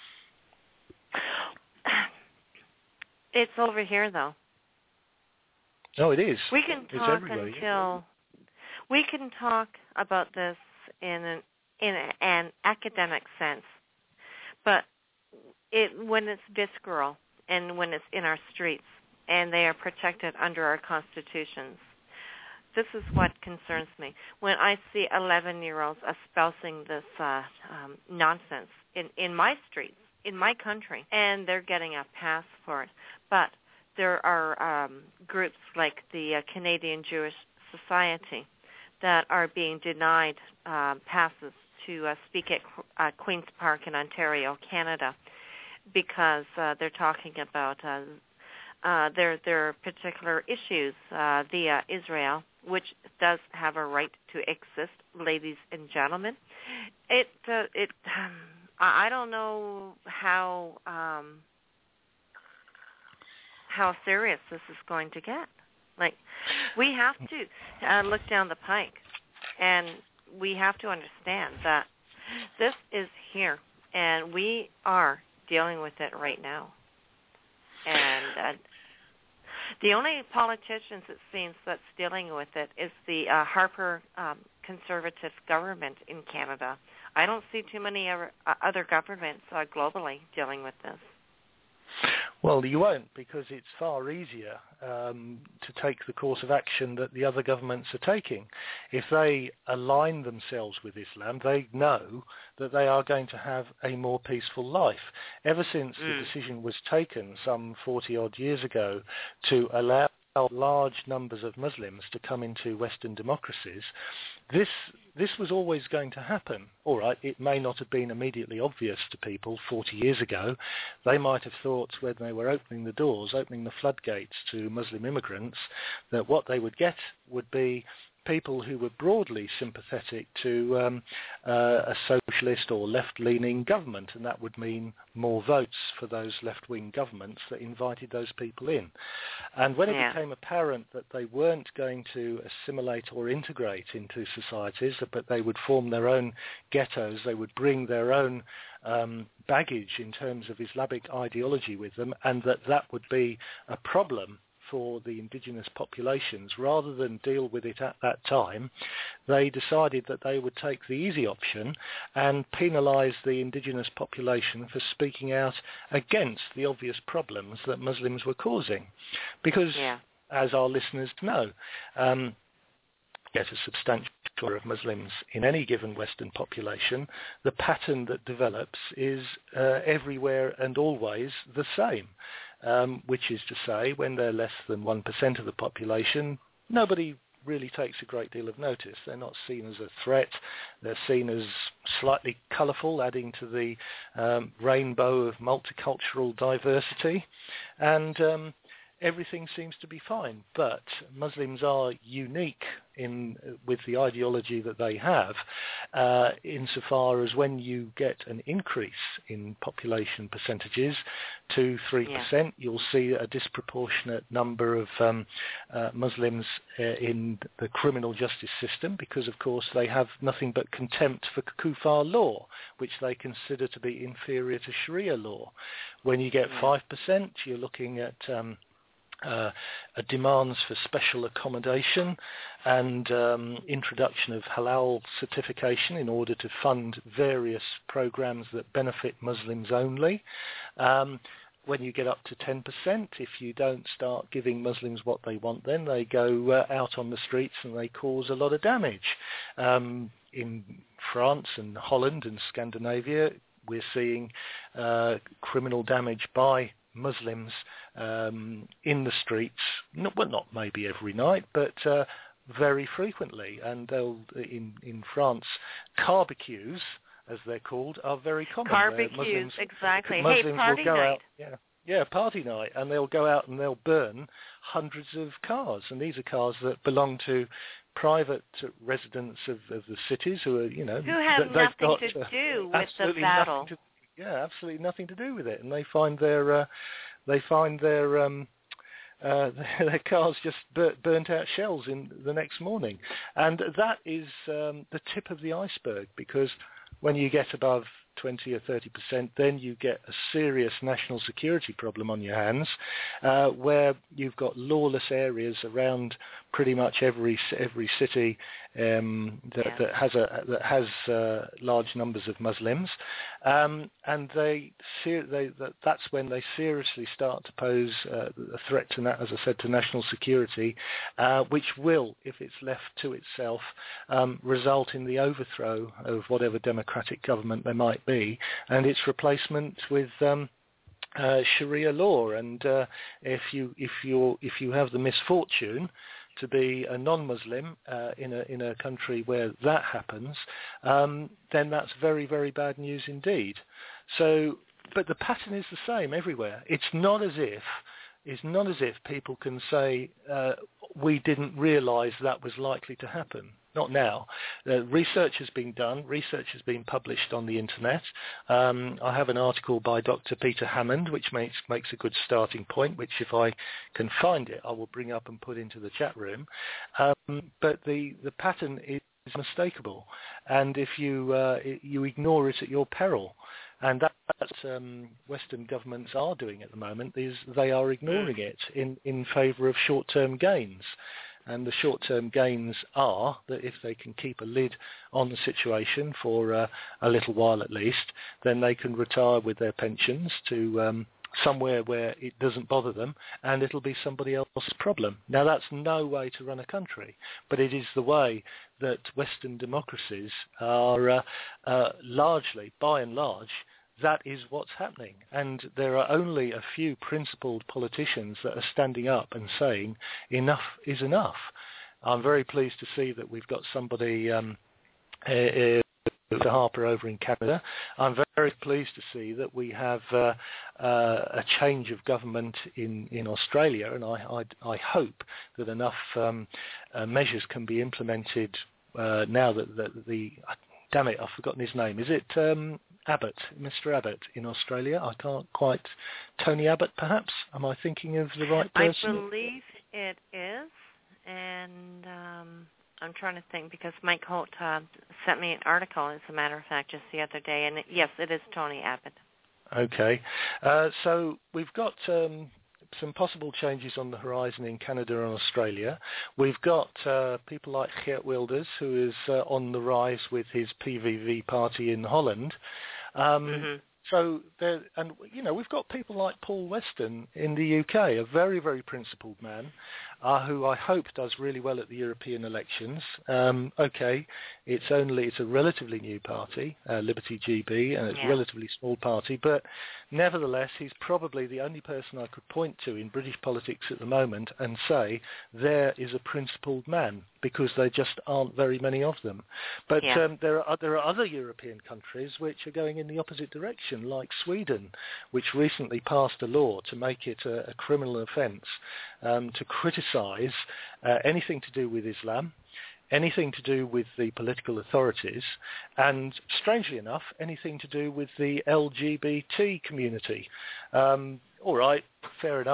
It's over here, though. No, it is. We can it's talk everywhere. until we can talk about this in an in an academic sense, but it when it's visceral and when it's in our streets and they are protected under our constitutions. This is what concerns me. When I see eleven-year-olds espousing this uh, um, nonsense in, in my streets, in my country, and they're getting a pass for it. But there are um, groups like the uh, Canadian Jewish Society that are being denied uh, passes to uh, speak at uh, Queen's Park in Ontario, Canada, because uh, they're talking about uh, uh, their their particular issues uh, via Israel, which does have a right to exist, ladies and gentlemen. It uh, it um, I don't know how um, how serious this is going to get. Like, we have to uh, look down the pike, and we have to understand that this is here, and we are dealing with it right now. And uh, the only politicians, it seems, that's dealing with it is the uh, Harper um, Conservative government in Canada. I don't see too many other, uh, other governments uh, globally dealing with this. Well, you won't, because it's far easier um, to take the course of action that the other governments are taking. If they align themselves with Islam, they know that they are going to have a more peaceful life. Ever since mm. the decision was taken some forty-odd years ago to allow large numbers of Muslims to come into Western democracies, this this was always going to happen. All right, it may not have been immediately obvious to people forty years ago. They might have thought when they were opening the doors, opening the floodgates to Muslim immigrants, that what they would get would be people who were broadly sympathetic to um, uh, a socialist or left-leaning government, and that would mean more votes for those left-wing governments that invited those people in. And when yeah. it became apparent that they weren't going to assimilate or integrate into societies, but they would form their own ghettos, they would bring their own um, baggage in terms of Islamic ideology with them, and that that would be a problem for the indigenous populations, rather than deal with it at that time, they decided that they would take the easy option and penalise the indigenous population for speaking out against the obvious problems that Muslims were causing. Because, yeah. as our listeners know, um, get a substantial number of Muslims in any given Western population, the pattern that develops is uh, everywhere and always the same. Um, which is to say, when they're less than one percent of the population, nobody really takes a great deal of notice. They're not seen as a threat. They're seen as slightly colourful, adding to the um, rainbow of multicultural diversity. And um, everything seems to be fine. But Muslims are unique in with the ideology that they have, uh, insofar as when you get an increase in population percentages to three percent, yeah. you'll see a disproportionate number of um, uh, Muslims uh, in the criminal justice system, because, of course, they have nothing but contempt for kuffar law, which they consider to be inferior to Sharia law. When you get yeah. five percent, you're looking at Um, Uh, demands for special accommodation and um, introduction of halal certification in order to fund various programs that benefit Muslims only. Um, when you get up to ten percent, if you don't start giving Muslims what they want, then they go uh, out on the streets and they cause a lot of damage. Um, in France and Holland and Scandinavia, we're seeing uh, criminal damage by Muslims um, in the streets, not, well, not maybe every night, but uh, very frequently. And they'll, in, in France, barbecues, as they're called, are very common. Barbecues, Muslims, exactly. Muslims hey, party will go night. Out, yeah, yeah, party night, and they'll go out and they'll burn hundreds of cars. And these are cars that belong to private residents of, of the cities who are, you know, who have they've nothing got, to uh, do with the battle. To, yeah, absolutely nothing to do with it, and they find their uh, they find their um, uh, their cars just bur- burnt out shells in the next morning, and that is um, the tip of the iceberg. Because when you get above twenty or thirty percent, then you get a serious national security problem on your hands, uh, where you've got lawless areas around pretty much every every city um, that, yeah. that has a that has uh, large numbers of Muslims, um, and they, they that, that's when they seriously start to pose uh, a threat to, as I said, to national security, uh, which will, if it's left to itself, um, result in the overthrow of whatever democratic government there might be, and its replacement with um, uh, Sharia law. And uh, if you if you if you have the misfortune to be a non-Muslim uh, in a in a country where that happens, um, then that's very, very bad news indeed. So, but the pattern is the same everywhere. It's not as if it's not as if people can say uh, we didn't realise that was likely to happen. Not now. Uh, research has been done. Research has been published on the internet. Um, I have an article by Doctor Peter Hammond, which makes makes a good starting point, which if I can find it, I will bring up and put into the chat room. Um, but the, the pattern is unmistakable, and if you uh, you ignore it at your peril, and that, that's um, Western governments are doing at the moment, is they are ignoring it in, in favour of short-term gains. And the short-term gains are that if they can keep a lid on the situation for uh, a little while at least, then they can retire with their pensions to um, somewhere where it doesn't bother them, and it'll be somebody else's problem. Now, that's no way to run a country, but it is the way that Western democracies are uh, uh, largely, by and large, that is what's happening. And there are only a few principled politicians that are standing up and saying enough is enough. I'm very pleased to see that we've got somebody, um, uh, uh, Harper over in Canada. I'm very pleased to see that we have uh, uh, a change of government in, in Australia, and I, I, I hope that enough um, uh, measures can be implemented uh, now that, that the... Damn it, I've forgotten his name. Is it um, Abbott, Mister Abbott in Australia? I can't quite... Tony Abbott, perhaps? Am I thinking of the right person? I believe it is, and um, I'm trying to think because Mike Holt uh, sent me an article, as a matter of fact, just the other day, and it, yes, it is Tony Abbott. Okay. Uh, so we've got... Um, some possible changes on the horizon in Canada and Australia. We've got uh, people like Geert Wilders, who is uh, on the rise with his P V V party in Holland. Um, mm-hmm. So, there, and you know, we've got people like Paul Weston in the U K, a very, very principled man, uh, who I hope does really well at the European elections. Um, okay, it's only it's a relatively new party, uh, Liberty G B, and it's yeah. a relatively small party, but nevertheless, he's probably the only person I could point to in British politics at the moment and say there is a principled man, because there just aren't very many of them. But yeah. um, there are there are other European countries which are going in the opposite direction, like Sweden, which recently passed a law to make it a, a criminal offence um, to criticise uh, anything to do with Islam, anything to do with the political authorities, and strangely enough, anything to do with the L G B T community. Um, all right, fair enough.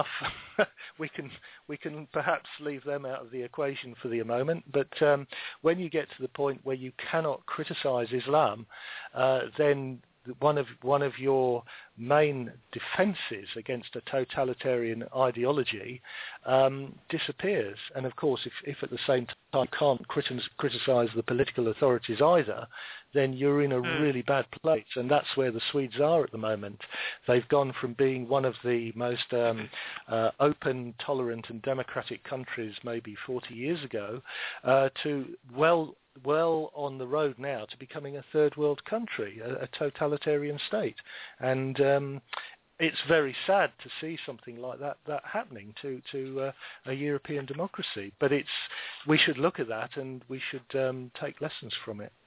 we can we can perhaps leave them out of the equation for the moment. But um, when you get to the point where you cannot criticise Islam, uh, then one of one of your main defences against a totalitarian ideology um, disappears. And of course, if, if at the same time you can't criticise the political authorities either, then you're in a mm. really bad place. And that's where the Swedes are at the moment. They've gone from being one of the most um, uh, open, tolerant and democratic countries maybe forty years ago uh, to well well on the road now to becoming a third world country, a, a totalitarian state. And um, it's very sad to see something like that, that happening to, to uh, a European democracy. But it's we should look at that and we should um, take lessons from it.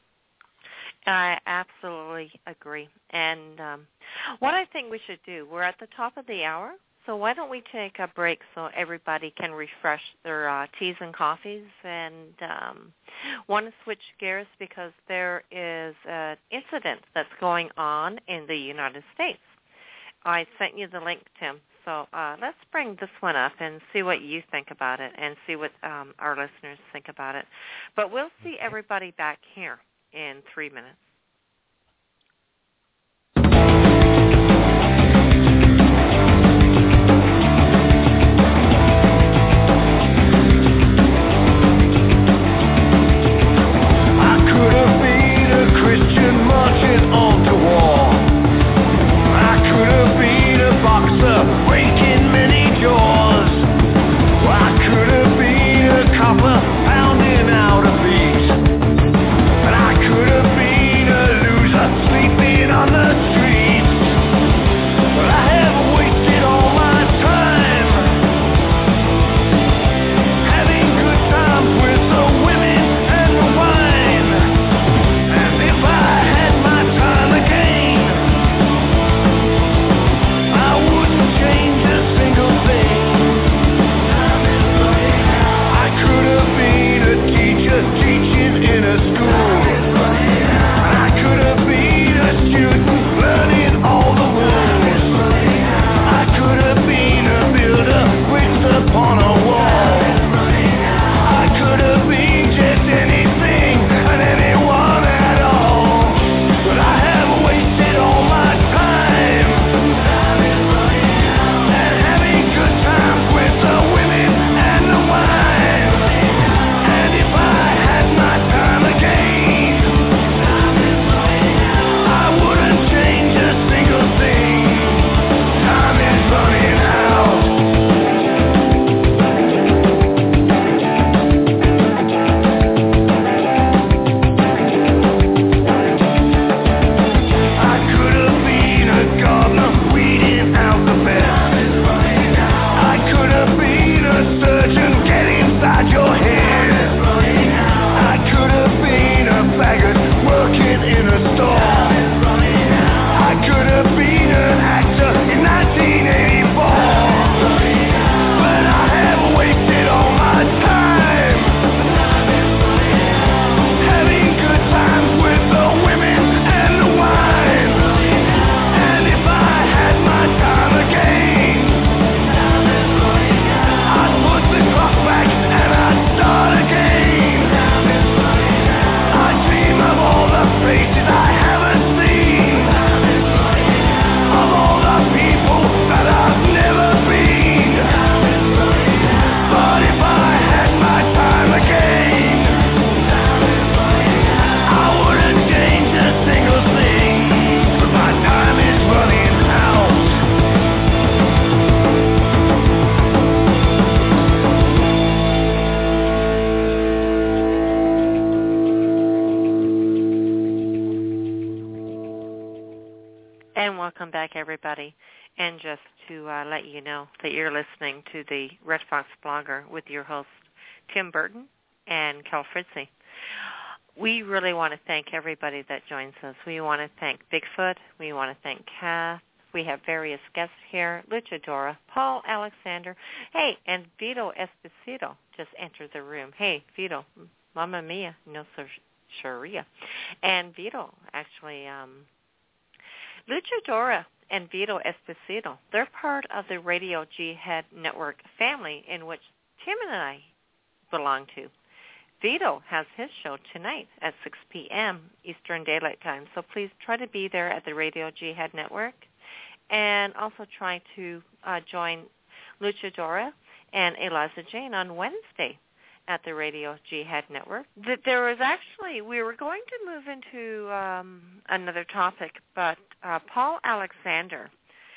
I absolutely agree. And um, what I think we should do, we're at the top of the hour, so why don't we take a break so everybody can refresh their uh, teas and coffees, and um, want to switch gears because there is an incident that's going on in the United States. I sent you the link, Tim. So uh, let's bring this one up and see what you think about it and see what um, our listeners think about it. But we'll see everybody back here in three minutes. welcome back, everybody. And just to uh, let you know that you're listening to the Red Fox Blogger with your hosts, Tim Burton and Kel Fritzy. We really want to thank everybody that joins us. We want to thank Bigfoot. We want to thank Kath. We have various guests here, Luchadora, Paul Alexander. Hey, and Vito Esposito just entered the room. Hey, Vito, Mamma Mia, no Sharia. And Vito, actually, um, Luchadora and Vito Esposito, they're part of the Radio Jihad Network family in which Tim and I belong to. Vito has his show tonight at six p.m. Eastern Daylight Time, so please try to be there at the Radio Jihad Network. And also try to uh, join Luchadora and Eliza Jane on Wednesday at the Radio Jihad Network. There was actually, we were going to move into um, another topic, but uh, Paul Alexander,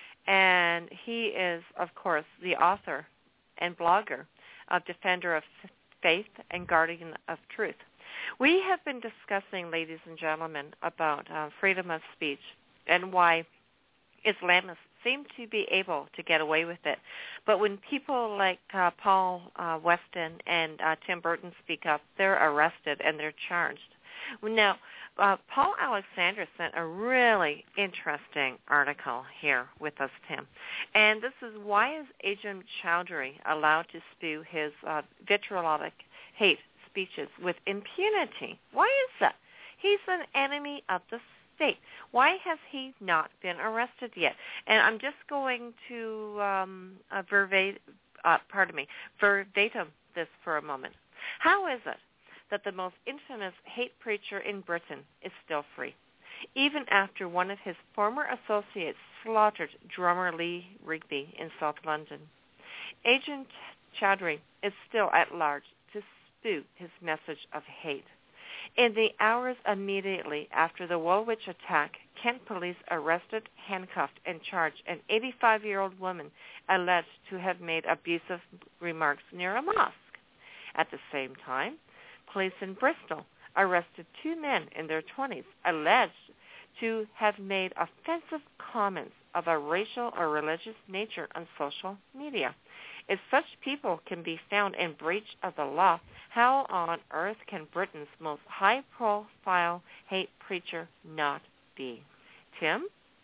and he is, of course, the author and blogger of Defender of Faith and Guardian of Truth. We have been discussing, ladies and gentlemen, about uh, freedom of speech and why Islamists seem to be able to get away with it. But when people like uh, Paul uh, Weston and uh, Tim Burton speak up, they're arrested and they're charged. Now, uh, Paul Alexander sent a really interesting article here with us, Tim. And this is, why is Ajam Chowdhury allowed to spew his uh, vitriolic hate speeches with impunity? Why is that? He's an enemy of the state. Why has he not been arrested yet? And I'm just going to um, uh, verbatim, uh, pardon me, verbatim this for a moment. How is it that the most infamous hate preacher in Britain is still free, even after one of his former associates slaughtered drummer Lee Rigby in South London? Ajam Chowdhury is still at large to spew his message of hate. In the hours immediately after the Woolwich attack, Kent police arrested, handcuffed, and charged an eighty-five-year-old woman alleged to have made abusive remarks near a mosque. At the same time, police in Bristol arrested two men in their twenties alleged to have made offensive comments of a racial or religious nature on social media. If such people can be found in breach of the law, how on earth can Britain's most high-profile hate preacher not be? Tim?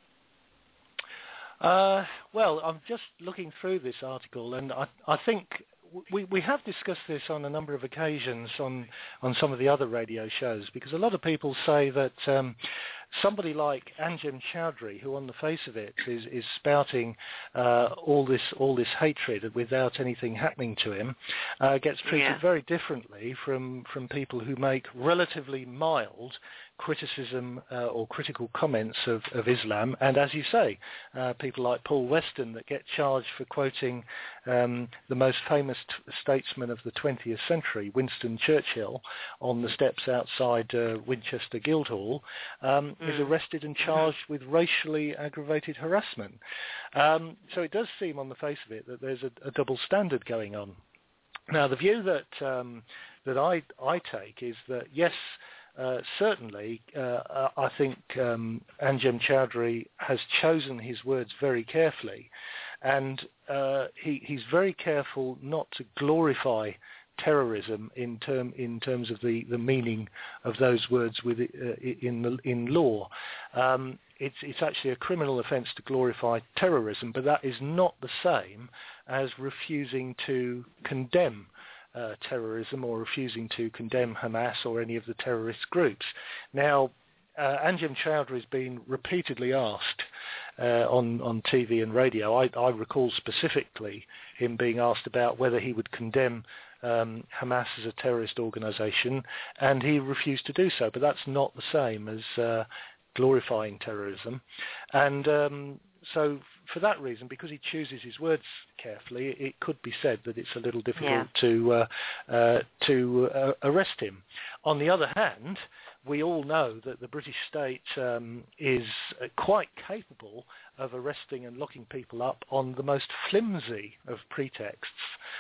Uh, well, I'm just looking through this article, and I, I think we, we have discussed this on a number of occasions on, on some of the other radio shows, because a lot of people say that um, somebody like Ajam Chowdhury, who on the face of it is, is spouting uh, all this all this hatred without anything happening to him, uh, gets treated yeah. very differently from, from people who make relatively mild criticism uh, or critical comments of, of Islam. And as you say, uh, people like Paul Weston that get charged for quoting um, the most famous t- statesman of the twentieth century, Winston Churchill, on the steps outside uh, Winchester Guildhall, um, mm. is arrested and charged with racially aggravated harassment. Um, so it does seem on the face of it that there's a, a double standard going on. Now, the view that um, that I, I take is that, yes, Uh, certainly, uh, I think um, Ajam Chowdhury has chosen his words very carefully, and uh, he, he's very careful not to glorify terrorism in term in terms of the, the meaning of those words with uh, in the, in law. Um, it's it's actually a criminal offence to glorify terrorism, but that is not the same as refusing to condemn Uh, terrorism or refusing to condemn Hamas or any of the terrorist groups. Now, uh, Ajam Chowdhury has been repeatedly asked uh, on, on T V and radio. I, I recall specifically him being asked about whether he would condemn um, Hamas as a terrorist organisation, and he refused to do so. But that's not the same as uh, glorifying terrorism. And um, so for that reason, because he chooses his words carefully, it could be said that it's a little difficult yeah. to uh, uh, to uh, arrest him. On the other hand, we all know that the British state um, is quite capable of arresting and locking people up on the most flimsy of pretexts.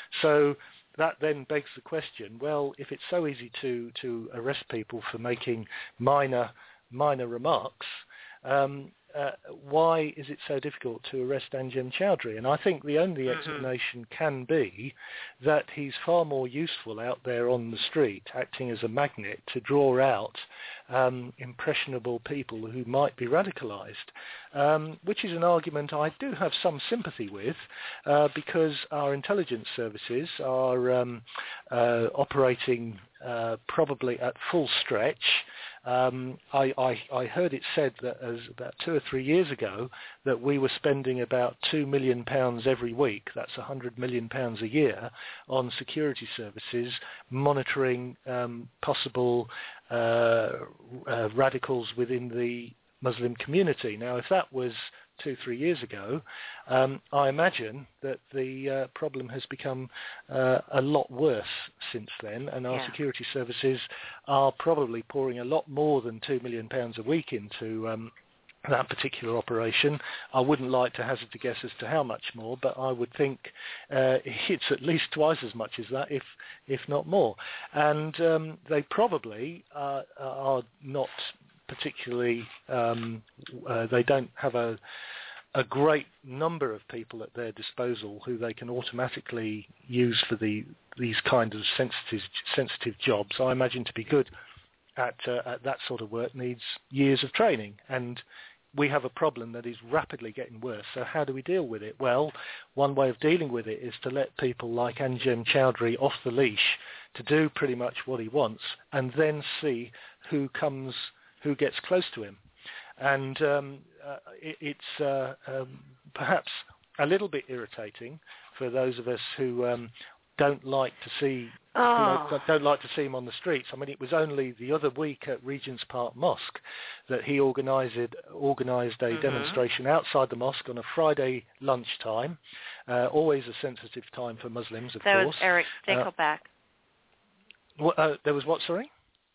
So that then begs the question, well, if it's so easy to, to arrest people for making minor minor remarks, um, uh, why is it so difficult to arrest Anjem Choudary? And I think the only Mm-hmm. explanation can be that he's far more useful out there on the street, acting as a magnet to draw out um, impressionable people who might be radicalized, um, which is an argument I do have some sympathy with, uh, because our intelligence services are um, uh, operating uh, probably at full stretch. Um, I, I, I heard it said that as about two or three years ago that we were spending about two million pounds every week, that's one hundred million pounds a year, on security services monitoring um, possible uh, uh, radicals within the Muslim community. Now, if that was two, three years ago, um, I imagine that the uh, problem has become uh, a lot worse since then, and our Yeah. security services are probably pouring a lot more than two million pounds a week into um, that particular operation. I wouldn't like to hazard a guess as to how much more, but I would think uh, it's at least twice as much as that, if if not more. And um, they probably uh, are not particularly, um, uh, they don't have a a great number of people at their disposal who they can automatically use for the these kind of sensitive sensitive jobs. I imagine to be good at uh, at that sort of work needs years of training, and we have a problem that is rapidly getting worse. So how do we deal with it? Well, one way of dealing with it is to let people like Anjem Choudary off the leash to do pretty much what he wants, and then see who comes, who gets close to him. And um, uh, it, it's uh, um, perhaps a little bit irritating for those of us who um, don't like to see Oh. don't, don't like to see him on the streets. I mean, it was only the other week at Regent's Park Mosque that he organised organised a Mm-hmm. demonstration outside the mosque on a Friday lunchtime. Uh, always a sensitive time for Muslims, of That course. was Eric Stakelback. Uh, what, uh, there was what? Sorry.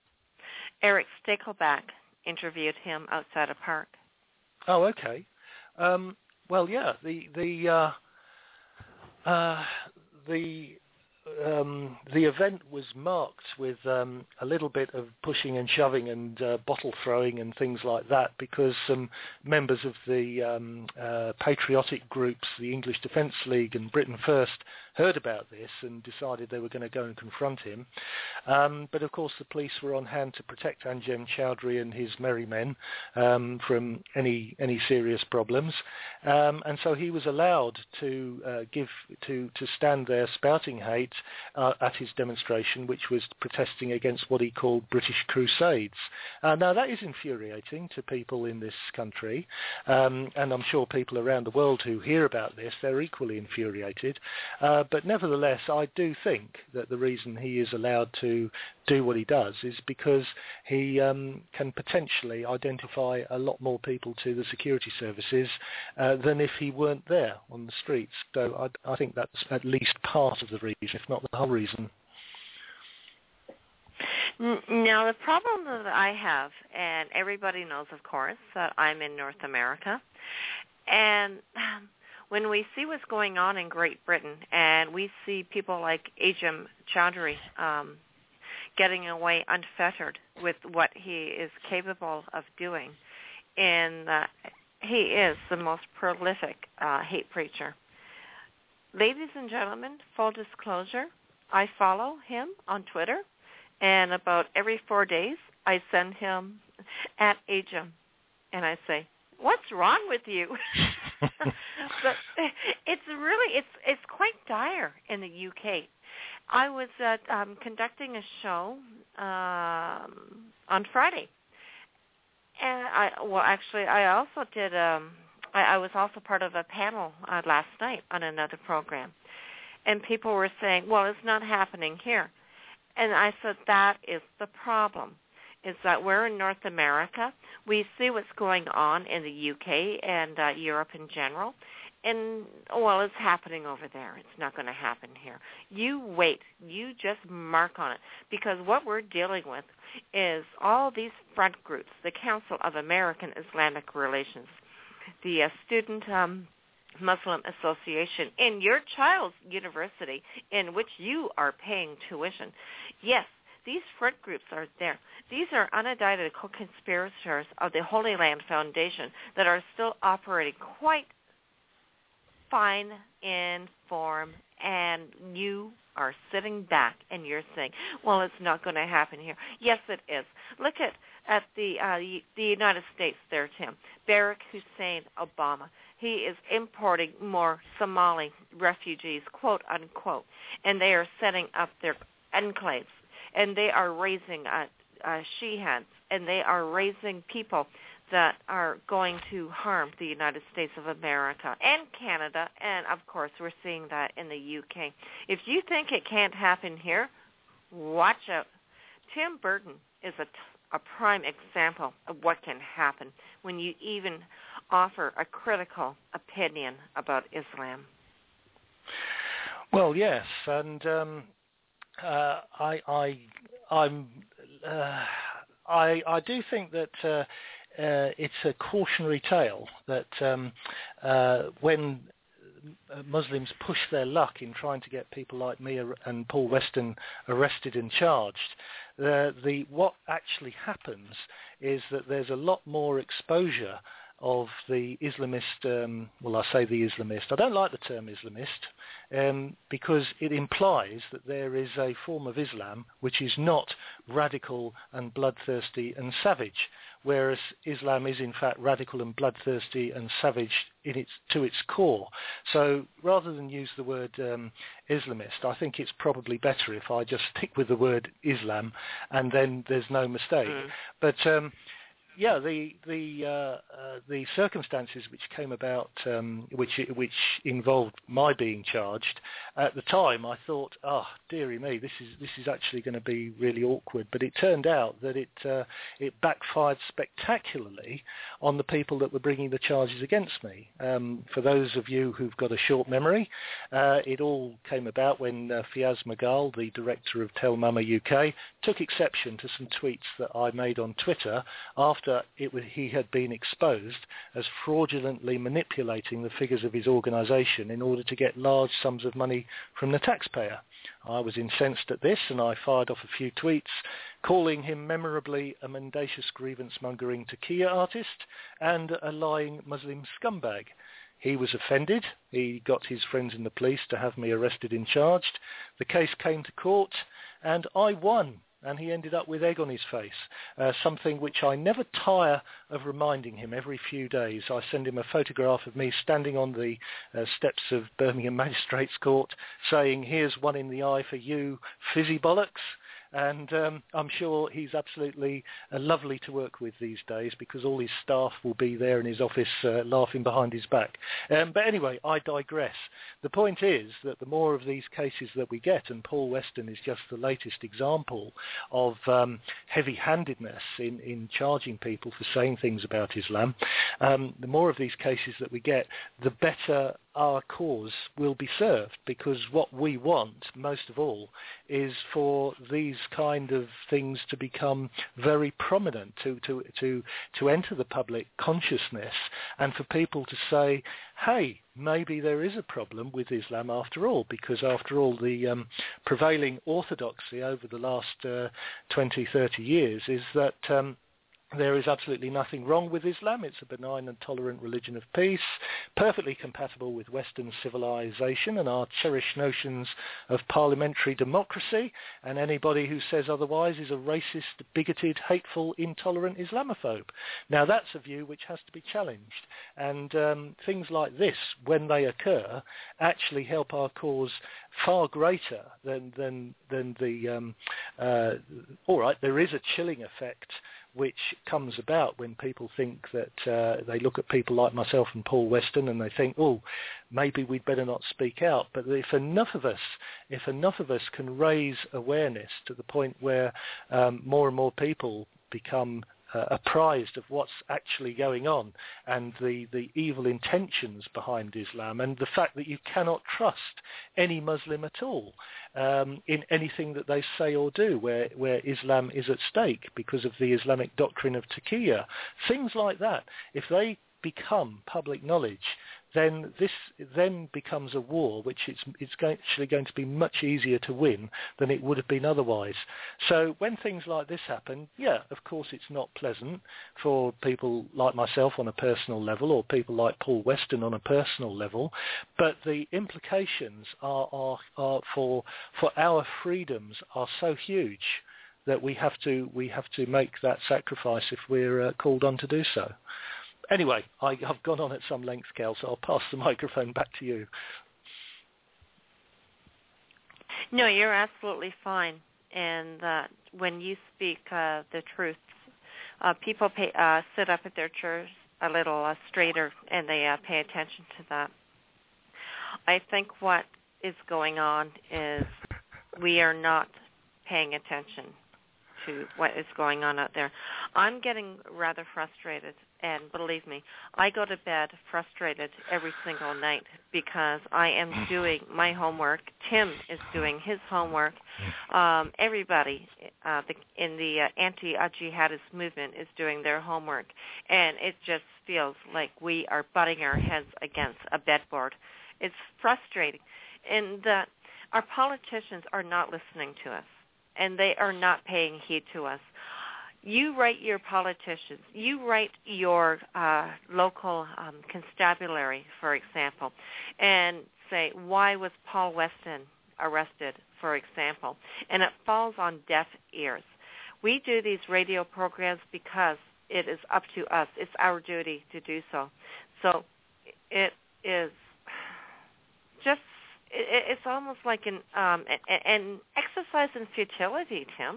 Eric Stakelback interviewed him outside a park. Oh, okay. Um, well, yeah. The the uh, uh, the um, the event was marked with um, a little bit of pushing and shoving and uh, bottle throwing and things like that, because some members of the um, uh, patriotic groups, the English Defence League and Britain First, heard about this and decided they were going to go and confront him. Um, but of course the police were on hand to protect Anjem Choudary and his merry men um, from any any serious problems, um, and so he was allowed to uh, give to to stand there spouting hate uh, at his demonstration, which was protesting against what he called British Crusades. Uh, now that is infuriating to people in this country, um, and I'm sure people around the world who hear about this, they're equally infuriated. Uh, But nevertheless, I do think that the reason he is allowed to do what he does is because he um, can potentially identify a lot more people to the security services uh, than if he weren't there on the streets. So I, I think that's at least part of the reason, if not the whole reason. Now, the problem that I have, and everybody knows, of course, that I'm in North America, and um, when we see what's going on in Great Britain, and we see people like Anjem Choudary um, getting away unfettered with what he is capable of doing, and uh, he is the most prolific uh, hate preacher. Ladies and gentlemen, full disclosure, I follow him on Twitter, and about every four days I send him at Anjem, and I say, "What's wrong with you?" But it's really it's it's quite dire in the U K. I was at, um, conducting a show um, on Friday, and I well actually I also did um, I, I was also part of a panel uh, last night on another program, and people were saying, "Well, it's not happening here," and I said that is the problem. Is that we're in North America, we see what's going on in the U K and uh, Europe in general, and, well, it's happening over there. It's not going to happen here. You wait. You just mark on it, because what we're dealing with is all these front groups, the Council of American Islamic Relations, the uh, Student um, Muslim Association in your child's university in which you are paying tuition. Yes, these front groups are there. These are unindicted co-conspirators of the Holy Land Foundation that are still operating quite fine in form, and you are sitting back and you're saying, well, it's not going to happen here. Yes, it is. Look at, at the, uh, the United States there, Tim. Barack Hussein Obama. He is importing more Somali refugees, quote, unquote, and they are setting up their enclaves, and they are raising uh, uh, Shiites, and they are raising people that are going to harm the United States of America and Canada, and, of course, we're seeing that in the U K. If you think it can't happen here, watch out. Tim Burton is a, t- a prime example of what can happen when you even offer a critical opinion about Islam. Well, yes, and um, uh, I, I, I'm, uh, I, I do think that uh, uh, it's a cautionary tale that um, uh, when Muslims push their luck in trying to get people like me and Paul Weston arrested and charged, the, the what actually happens is that there's a lot more exposure of the Islamist, um, well, I say the Islamist. I don't like the term Islamist um, because it implies that there is a form of Islam which is not radical and bloodthirsty and savage, whereas Islam is in fact radical and bloodthirsty and savage in its, to its core. So rather than use the word um, Islamist, I think it's probably better if I just stick with the word Islam and then there's no mistake. Mm. But um, yeah, the the uh, uh, the circumstances which came about, um, which which involved my being charged, at the time I thought, oh dearie me, this is this is actually going to be really awkward. But it turned out that it uh, it backfired spectacularly on the people that were bringing the charges against me. Um, for those of you who've got a short memory, uh, it all came about when uh, Fiaz Magal, the director of Tell Mama U K, took exception to some tweets that I made on Twitter after It was, he had been exposed as fraudulently manipulating the figures of his organisation in order to get large sums of money from the taxpayer. I was incensed at this and I fired off a few tweets calling him memorably a mendacious grievance-mongering taqiyya artist and a lying Muslim scumbag. He was offended. He got his friends in the police to have me arrested and charged. The case came to court and I won. And he ended up with egg on his face, uh, something which I never tire of reminding him every few days. I send him a photograph of me standing on the uh, steps of Birmingham Magistrates Court saying, here's one in the eye for you, fizzy bollocks. And um, I'm sure he's absolutely uh, lovely to work with these days because all his staff will be there in his office uh, laughing behind his back. Um, but anyway, I digress. The point is that the more of these cases that we get, and Paul Weston is just the latest example of um, heavy-handedness in, in charging people for saying things about Islam, um, the more of these cases that we get, the better our cause will be served, because what we want most of all is for these kind of things to become very prominent, to, to, to, to enter the public consciousness, and for people to say, hey, maybe there is a problem with Islam after all, because after all the um, prevailing orthodoxy over the last uh, twenty, thirty years is that um, there is absolutely nothing wrong with Islam. It's a benign and tolerant religion of peace, perfectly compatible with Western civilization and our cherished notions of parliamentary democracy, and anybody who says otherwise is a racist, bigoted, hateful, intolerant Islamophobe. Now, that's a view which has to be challenged, and um, things like this, when they occur, actually help our cause far greater than, than, than the... Um, uh, all right, there is a chilling effect which comes about when people think that uh, they look at people like myself and Paul Weston and they think, oh, maybe we'd better not speak out. But if enough of us, if enough of us can raise awareness to the point where um, more and more people become uh, apprised of what's actually going on and the, the evil intentions behind Islam and the fact that you cannot trust any Muslim at all um, in anything that they say or do where, where Islam is at stake because of the Islamic doctrine of taqiyya, things like that, if they become public knowledge, then this then becomes a war which it's, it's going, actually going to be much easier to win than it would have been otherwise. So when things like this happen, yeah, of course it's not pleasant for people like myself on a personal level or people like Paul Weston on a personal level, but the implications are, are, are for, for our freedoms are so huge that we have to we have to make that sacrifice if we're uh, called on to do so. Anyway, I, I've gone on at some length, Kel, so I'll pass the microphone back to you. No, you're absolutely fine. And uh, when you speak uh, the truth, uh, people pay, uh, sit up at their chairs a little uh, straighter, and they uh, pay attention to that. I think what is going on is we are not paying attention to what is going on out there. I'm getting rather frustrated, and believe me, I go to bed frustrated every single night because I am doing my homework. Tim is doing his homework. Um, everybody uh, the, in the uh, anti-jihadist movement is doing their homework, and it just feels like we are butting our heads against a bedboard. It's frustrating, and that our politicians are not listening to us, and they are not paying heed to us. You write your politicians, you write your uh, local um, constabulary, for example, and say, why was Paul Weston arrested, for example? And it falls on deaf ears. We do these radio programs because it is up to us. It's our duty to do so. So it is just it's almost like an um, an exercise in futility, Tim.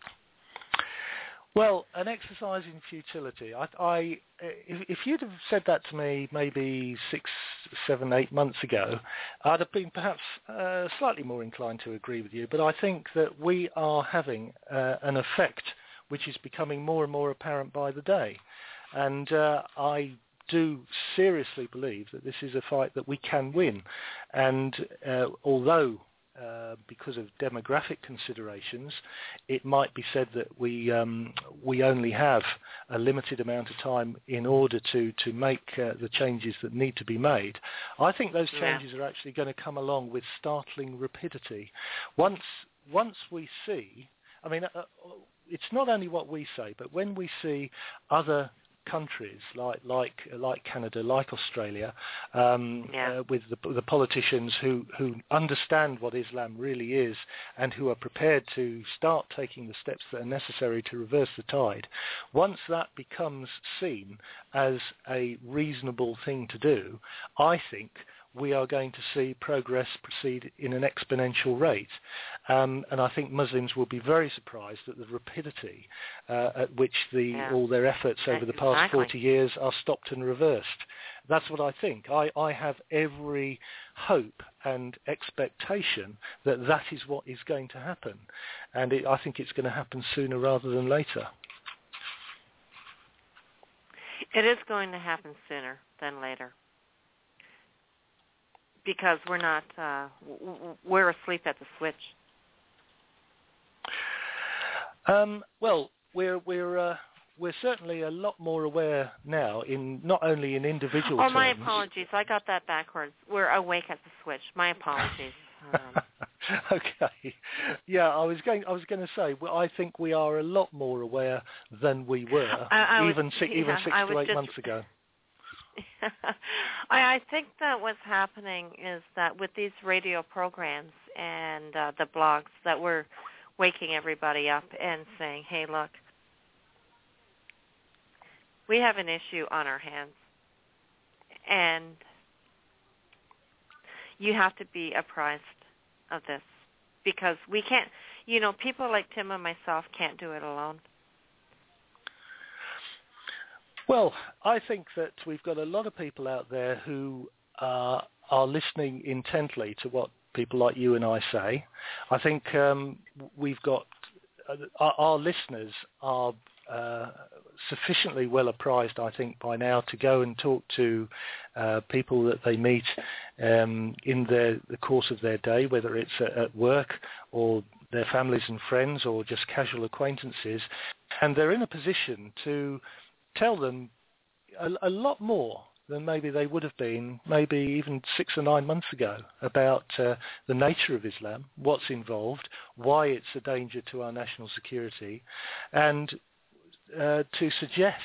Well, an exercise in futility. I, I if, if you'd have said that to me maybe six, seven, eight months ago, I'd have been perhaps uh, slightly more inclined to agree with you. But I think that we are having uh, an effect which is becoming more and more apparent by the day, and uh, I do seriously believe that this is a fight that we can win. And uh, although uh, because of demographic considerations, it might be said that we um, we only have a limited amount of time in order to, to make uh, the changes that need to be made, I think those changes yeah. are actually going to come along with startling rapidity. Once, once we see, I mean, uh, it's not only what we say, but when we see other countries like like like Canada, like Australia, um, yeah. uh, with the, the politicians who, who understand what Islam really is and who are prepared to start taking the steps that are necessary to reverse the tide. Once that becomes seen as a reasonable thing to do, I think we are going to see progress proceed in an exponential rate. Um, and I think Muslims will be very surprised at the rapidity uh, at which the, yeah. all their efforts over the past exactly. forty years are stopped and reversed. That's what I think. I, I have every hope and expectation that that is what is going to happen. And it, I think it's going to happen sooner rather than later. It is going to happen sooner than later. Because we're not, uh, we're asleep at the switch. Um, well, we're we're uh, we're certainly a lot more aware now, in not only in individual oh, terms. Oh, my apologies. I got that backwards. We're awake at the switch. My apologies. Um, okay. Yeah, I was going. I was going to say. Well, I think we are a lot more aware than we were, I, I even was, six, yeah, even six I to eight just, months ago. I, I think that what's happening is that with these radio programs and uh, the blogs, that we're waking everybody up and saying, hey, look, we have an issue on our hands, and you have to be apprised of this, because we can't, you know, people like Tim and myself can't do it alone. Well, I think that we've got a lot of people out there who uh, are listening intently to what people like you and I say. I think um, we've got uh, our, our listeners are uh, sufficiently well apprised, I think, by now to go and talk to uh, people that they meet um, in their, the course of their day, whether it's at, at work or their families and friends or just casual acquaintances, and they're in a position to tell them a, a lot more than maybe they would have been maybe even six or nine months ago about uh, the nature of Islam, what's involved, why it's a danger to our national security, and uh, to suggest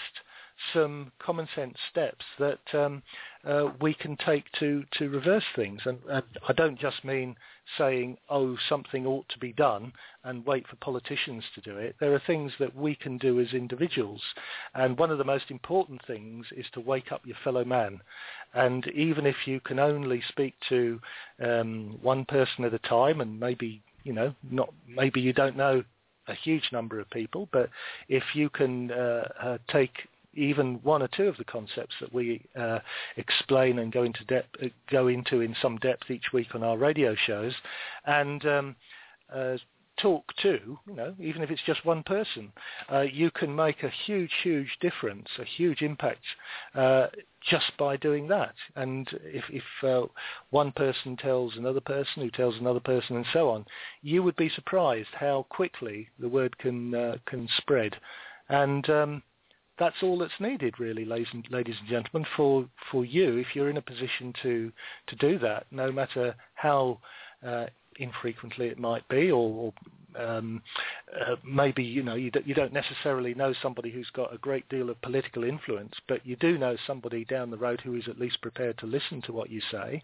some common sense steps that um, uh, we can take to, to reverse things. And uh, I don't just mean saying, oh, something ought to be done and wait for politicians to do it. There are things that we can do as individuals. And one of the most important things is to wake up your fellow man. And even if you can only speak to um, one person at a time, and maybe, you know, not maybe you don't know a huge number of people, but if you can uh, uh, take even one or two of the concepts that we uh, explain and go into depth, uh, go into in some depth each week on our radio shows, and um, uh, talk to, you know, even if it's just one person, uh, you can make a huge, huge difference, a huge impact uh, just by doing that. And if, if uh, one person tells another person, who tells another person, and so on, you would be surprised how quickly the word can uh, can spread. And um, that's all that's needed, really, ladies and, ladies and gentlemen, for, for you, if you're in a position to, to do that, no matter how uh, infrequently it might be, or, or um, uh, maybe, you know, you, d- you don't necessarily know somebody who's got a great deal of political influence, but you do know somebody down the road who is at least prepared to listen to what you say.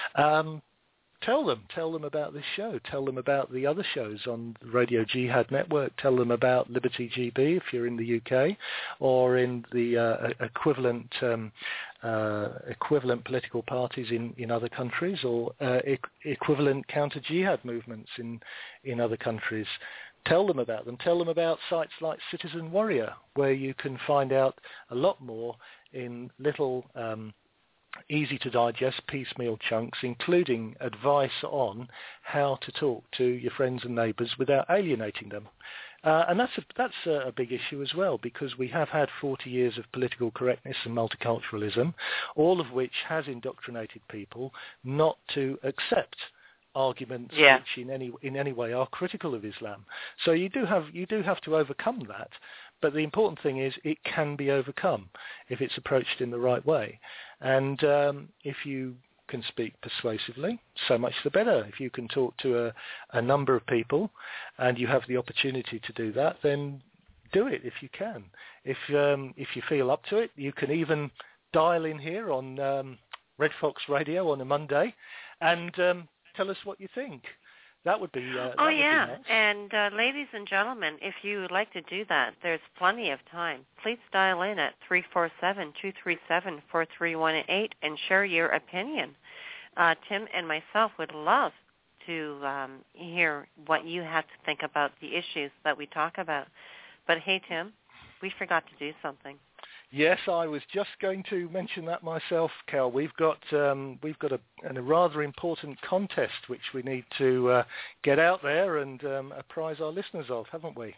Um, Tell them. Tell them about this show. Tell them about the other shows on the Radio Jihad Network. Tell them about Liberty G B if you're in the U K, or in the uh, equivalent um, uh, equivalent political parties in, in other countries, or uh, e- equivalent counter-jihad movements in, in other countries. Tell them about them. Tell them about sites like Citizen Warrior, where you can find out a lot more in little Um, easy to digest piecemeal chunks, including advice on how to talk to your friends and neighbours without alienating them. Uh, and that's a, that's a big issue as well, because we have had forty years of political correctness and multiculturalism, all of which has indoctrinated people not to accept arguments yeah. which in any in any way are critical of Islam. So you do have you do have to overcome that. But the important thing is it can be overcome if it's approached in the right way. And um, if you can speak persuasively, so much the better. If you can talk to a, a number of people and you have the opportunity to do that, then do it if you can. If um, if you feel up to it, you can even dial in here on um, Red Fox Radio on a Monday and um, tell us what you think. That would be uh, Oh, that yeah. would be nice. And uh, ladies and gentlemen, if you would like to do that, there's plenty of time. Please dial in at three four seven, two three seven, four three one eight and share your opinion. Uh, Tim and myself would love to um, hear what you have to think about the issues that we talk about. But, hey, Tim, we forgot to do something. Yes, I was just going to mention that myself, Cal. We've got um, we've got a, a rather important contest which we need to uh, get out there and um, apprise our listeners of, haven't we?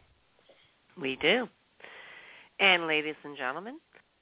We do. And ladies and gentlemen,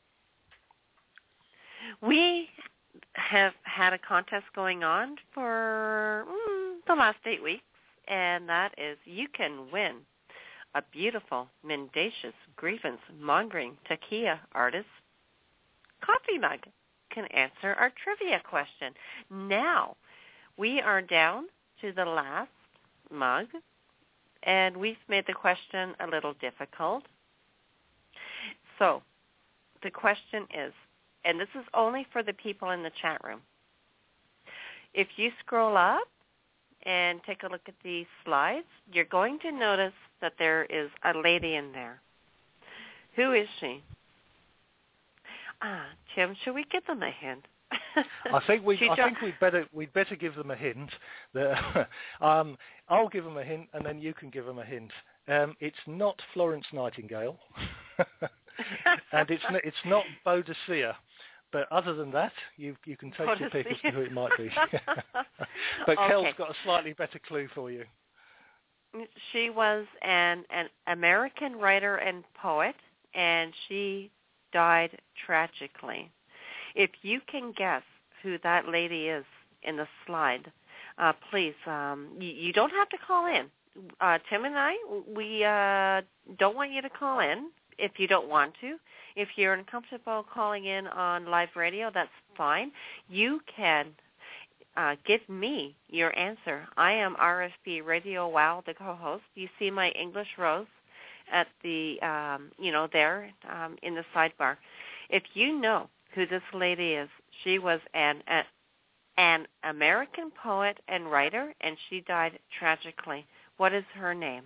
we have had a contest going on for mm, the last eight weeks, and that is you can win a beautiful, mendacious, grievance-mongering Taqiyya artist coffee mug. Can answer our trivia question. Now, we are down to the last mug, and we've made the question a little difficult. So, the question is, and this is only for the people in the chat room, if you scroll up and take a look at these slides, you're going to notice that there is a lady in there. Who is she? Ah, Tim, should we give them a hint? I think we. I jo- think we'd better we'd better give them a hint. That, um, I'll give them a hint, and then you can give them a hint. Um, it's not Florence Nightingale, and it's n- it's not Boadicea. But other than that, you you can take your pick as to who it might be. But okay. Kel's got a slightly better clue for you. She was an, an American writer and poet, and she died tragically. If you can guess who that lady is in the slide, uh, please, um, you, you don't have to call in. Uh, Tim and I, we uh, don't want you to call in. if you don't want to. If you're uncomfortable calling in on live radio, that's fine. You can uh, give me your answer. I am R F B Radio Wow, the co-host. You see my English rose at the, um, you know, there um, in the sidebar. If you know who this lady is, she was an, a, an American poet and writer, and she died tragically. What is her name?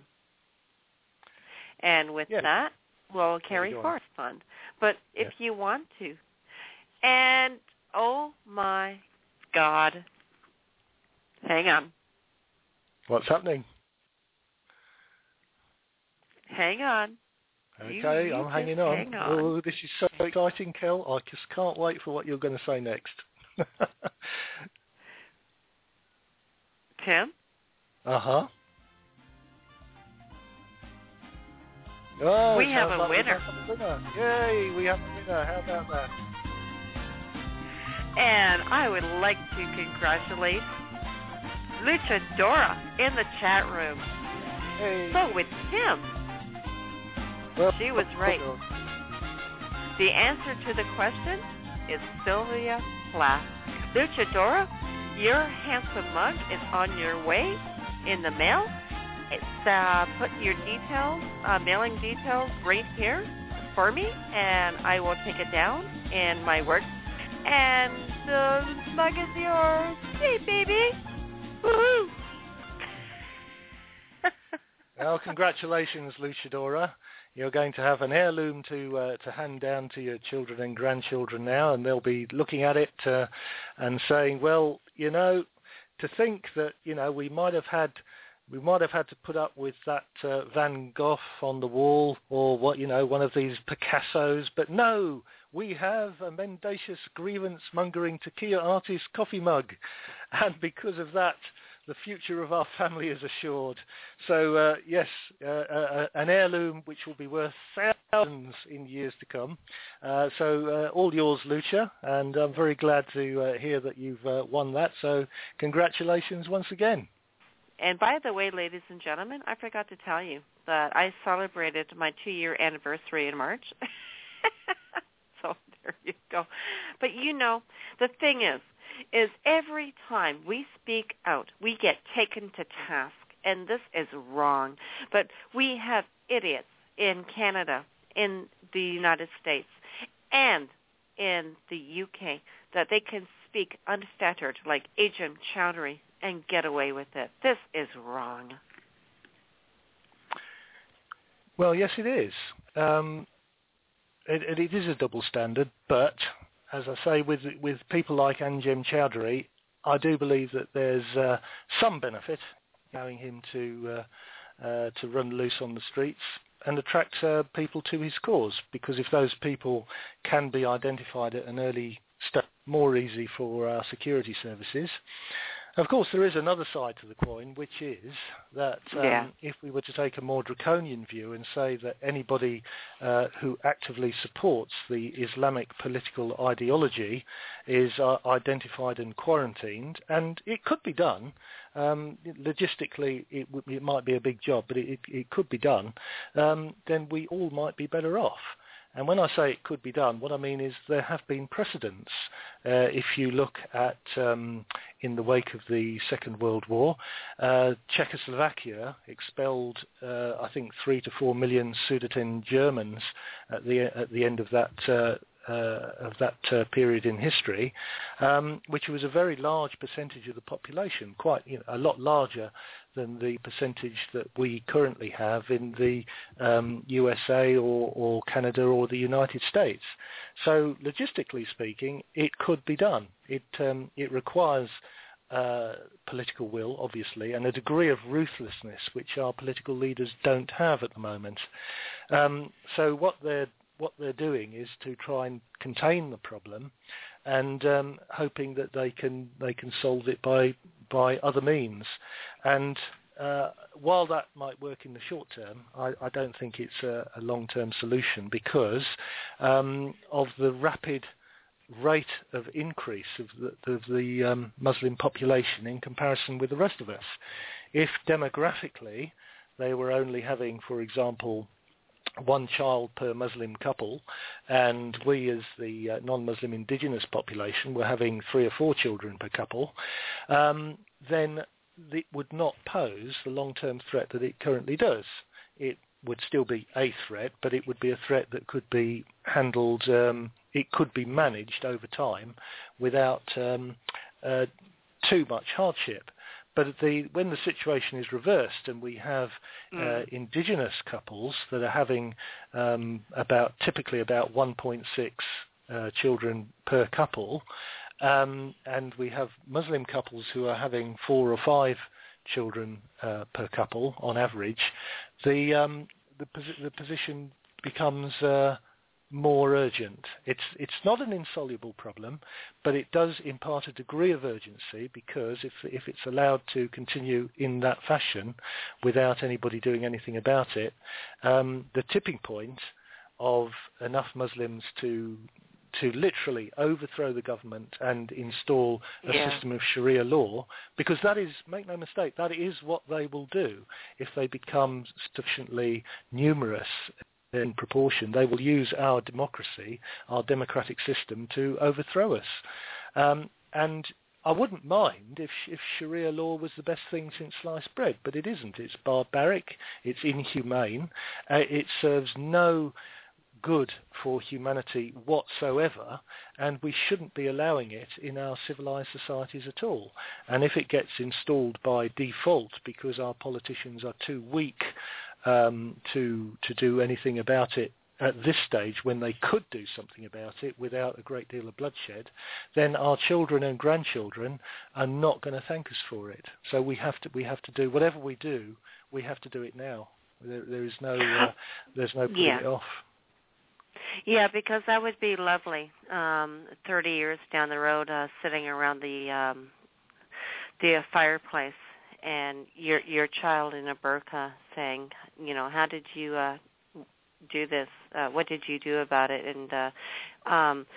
And with yes. that, we'll carry yeah, forth fund. But if yes. you want to, and oh my God, hang on. What's happening? Hang on. Okay, you, you I'm hanging on. Hang on. Oh, this is so exciting, Kel. I just can't wait for what you're going to say next. Tim? Uh-huh. Oh, we have a like winner. We have a winner. Yay, we have a winner. How about that? And I would like to congratulate Luchadora in the chat room. Hey. So with Tim, well, she was right. The answer to the question is Sylvia Plath. Luchadora, your handsome mug is on your way in the mail. It's uh, put your details, uh, mailing details right here for me, and I will take it down in my work. And the mug is yours. Hey, baby. Woohoo! Well, congratulations, Luchadora. You're going to have an heirloom to uh, to hand down to your children and grandchildren now, and they'll be looking at it uh, and saying, well, you know, to think that, you know, we might have had we might have had to put up with that uh, Van Gogh on the wall, or what, you know, one of these Picassos, but no, we have a mendacious grievance-mongering tequila artist coffee mug, and because of that, the future of our family is assured. So, uh, yes, uh, uh, an heirloom which will be worth thousands in years to come. Uh, so, uh, all yours, Lucha, and I'm very glad to uh, hear that you've uh, won that. So, congratulations once again. And by the way, ladies and gentlemen, I forgot to tell you that I celebrated my two-year anniversary in March. So, there you go. But, you know, the thing is, is every time we speak out, we get taken to task, and this is wrong. But we have idiots in Canada, in the United States, and in the U K that they can speak unfettered like Ajim Chowdhury and get away with it. This is wrong. Well, yes, it is. Um, it, it is a double standard, but as I say, with with people like Ajim Chowdhury, I do believe that there's uh, some benefit allowing him to uh, uh, to run loose on the streets and attract uh, people to his cause. Because if those people can be identified at an early step, more easy for our security services. Of course, there is another side to the coin, which is that um, yeah. if we were to take a more draconian view and say that anybody uh, who actively supports the Islamic political ideology is uh, identified and quarantined, and it could be done, um, logistically it, w- it might be a big job, but it, it, it could be done, um, then we all might be better off. And when I say it could be done, what I mean is there have been precedents. Uh, if you look at, um, in the wake of the Second World War, uh, Czechoslovakia expelled, uh, I think, three to four million Sudeten Germans at the at the end of that uh, uh, of that uh, period in history, um, which was a very large percentage of the population, quite you know, a lot larger than the percentage that we currently have in the um, U S A or, or Canada or the United States. So logistically speaking, it could be done. It um, it requires uh, political will, obviously, and a degree of ruthlessness which our political leaders don't have at the moment. Um, so what they're what they're doing is to try and contain the problem, and um, hoping that they can they can solve it by by other means. And uh, while that might work in the short term, I, I don't think it's a, a long-term solution because um, of the rapid rate of increase of the, of the um, Muslim population in comparison with the rest of us. If demographically they were only having, for example, one child per Muslim couple, and we as the uh, non-Muslim indigenous population were having three or four children per couple, um, then it would not pose the long-term threat that it currently does. It would still be a threat, but it would be a threat that could be handled, um, it could be managed over time without um, uh, too much hardship. But the, when the situation is reversed and we have uh, mm. indigenous couples that are having um, about typically about one point six uh, children per couple, um, and we have Muslim couples who are having four or five children uh, per couple on average, the um, the, posi- the position becomes uh, more urgent. It's it's not an insoluble problem, but it does impart a degree of urgency, because if if it's allowed to continue in that fashion without anybody doing anything about it, um, the tipping point of enough Muslims to to literally overthrow the government and install a yeah. system of Sharia law, because that is, make no mistake, that is what they will do if they become sufficiently numerous in proportion. They will use our democracy, our democratic system, to overthrow us. Um, and I wouldn't mind if, if Sharia law was the best thing since sliced bread, but it isn't. It's barbaric, it's inhumane, uh, it serves no good for humanity whatsoever, and we shouldn't be allowing it in our civilized societies at all. And if it gets installed by default because our politicians are too weak um, to to do anything about it at this stage, when they could do something about it without a great deal of bloodshed, then our children and grandchildren are not going to thank us for it. So we have to we have to do whatever we do. We have to do it now. There, there is no uh, there's no putting yeah. it off. Yeah, because that would be lovely. Um, Thirty years down the road, uh, sitting around the um, the fireplace, and your your child in a burqa saying, you know, how did you uh, do this? Uh, what did you do about it? And uh, um,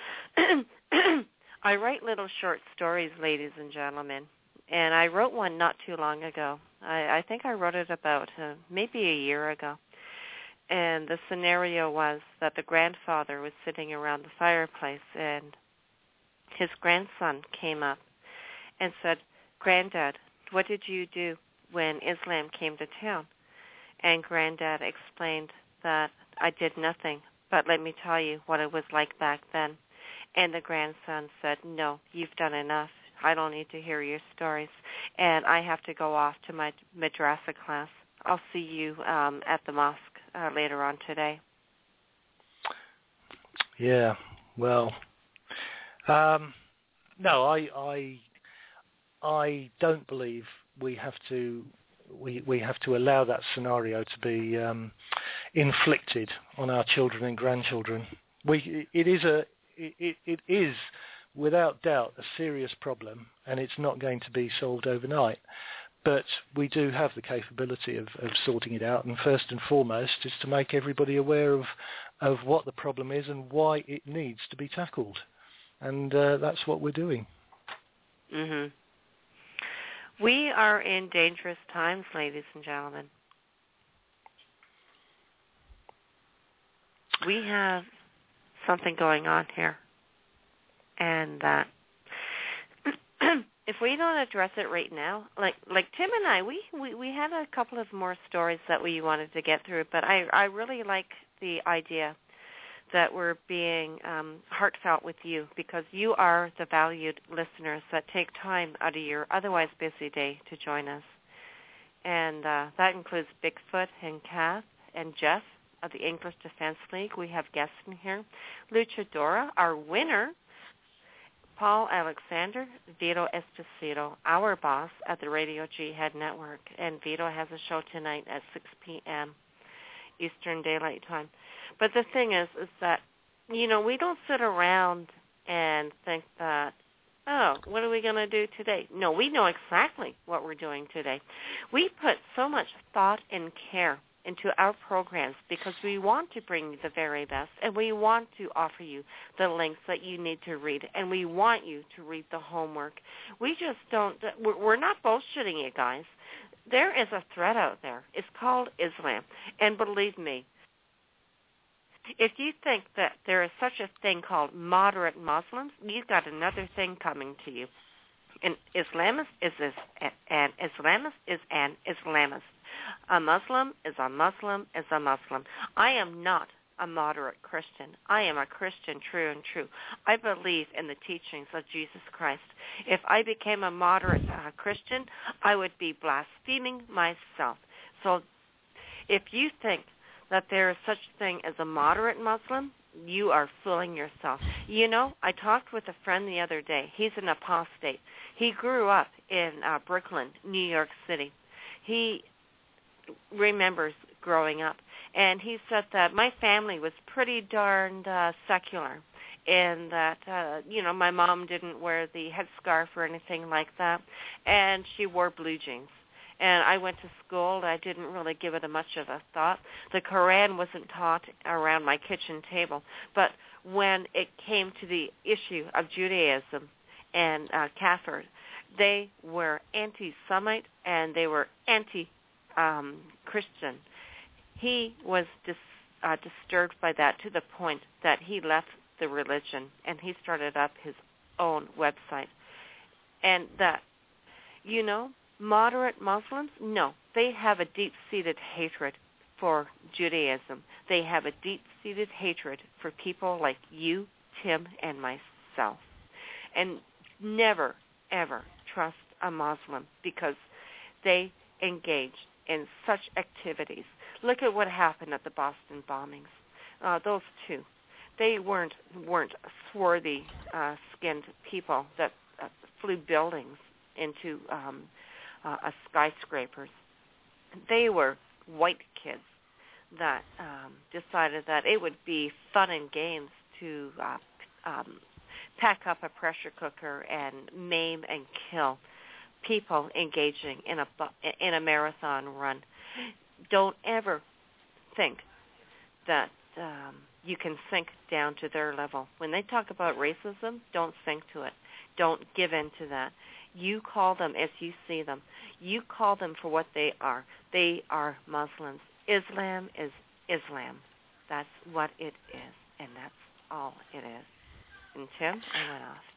I write little short stories, ladies and gentlemen, and I wrote one not too long ago. I, I think I wrote it about uh, maybe a year ago. And the scenario was that the grandfather was sitting around the fireplace, and his grandson came up and said, "Granddad, what did you do when Islam came to town?" And Granddad explained that, "I did nothing, but let me tell you what it was like back then." And the grandson said, "No, you've done enough. I don't need to hear your stories, and I have to go off to my madrasa class. I'll see you um, at the mosque uh, later on today." Yeah, well, um, no, I, I, I don't believe we have to we we have to allow that scenario to be um, inflicted on our children and grandchildren. We it is a it, it is without doubt a serious problem, and it's not going to be solved overnight. But we do have the capability of, of sorting it out, and first and foremost is to make everybody aware of, of what the problem is and why it needs to be tackled. And uh, that's what we're doing. Mm-hmm. We are in dangerous times, ladies and gentlemen. We have something going on here. And that... Uh, if we don't address it right now, like like Tim and I, we, we, we had a couple of more stories that we wanted to get through, but I, I really like the idea that we're being um, heartfelt with you, because you are the valued listeners that take time out of your otherwise busy day to join us. And uh, that includes Bigfoot and Kath and Jeff of the English Defense League. We have guests in here. Luchadora, our winner, Paul Alexander, Vito Esposito, our boss at the Radio Jihad Network. And Vito has a show tonight at six p.m. Eastern Daylight Time. But the thing is, is that, you know, we don't sit around and think that, oh, what are we going to do today? No, we know exactly what we're doing today. We put so much thought and care into our programs because we want to bring you the very best, and we want to offer you the links that you need to read, and we want you to read the homework. We just don't, we're not bullshitting you guys. There is a threat out there. It's called Islam, and believe me, if you think that there is such a thing called moderate Muslims, you've got another thing coming to you. An Islamist is an Islamist is an Islamist. A Muslim is a Muslim is a Muslim. I am not a moderate Christian. I am a Christian true and true. I believe in the teachings of Jesus Christ. If I became a moderate uh, Christian, I would be blaspheming myself. So if you think that there is such a thing as a moderate Muslim, you are fooling yourself. You know, I talked with a friend the other day. He's an apostate. He grew up in uh, Brooklyn, New York City. He remembers growing up, and he said that my family was pretty darned uh, secular, and that, uh, you know, my mom didn't wear the headscarf or anything like that, and she wore blue jeans. And I went to school, and I didn't really give it a much of a thought. The Quran wasn't taught around my kitchen table. But when it came to the issue of Judaism and uh, Kafir, they were anti-Semite and they were anti-Christian. Um, he was dis, uh, disturbed by that to the point that he left the religion and he started up his own website. And that, you know, moderate Muslims, no, they have a deep-seated hatred for Judaism. They have a deep-seated hatred for people like you, Tim, and myself. And never, ever trust a Muslim because they engage in such activities. Look at what happened at the Boston bombings. Uh, those two, they weren't weren't swarthy, uh, skinned people that uh, flew buildings into um, Uh, uh, skyscrapers. They were white kids that um, decided that it would be fun and games to uh, um, pack up a pressure cooker and maim and kill people engaging in a in a marathon run. Don't ever think that um, you can sink down to their level. When they talk about racism, don't sink to it. Don't give in to that. You call them as you see them. You call them for what they are. They are Muslims. Islam is Islam. That's what it is, and that's all it is. And Tim, I went off.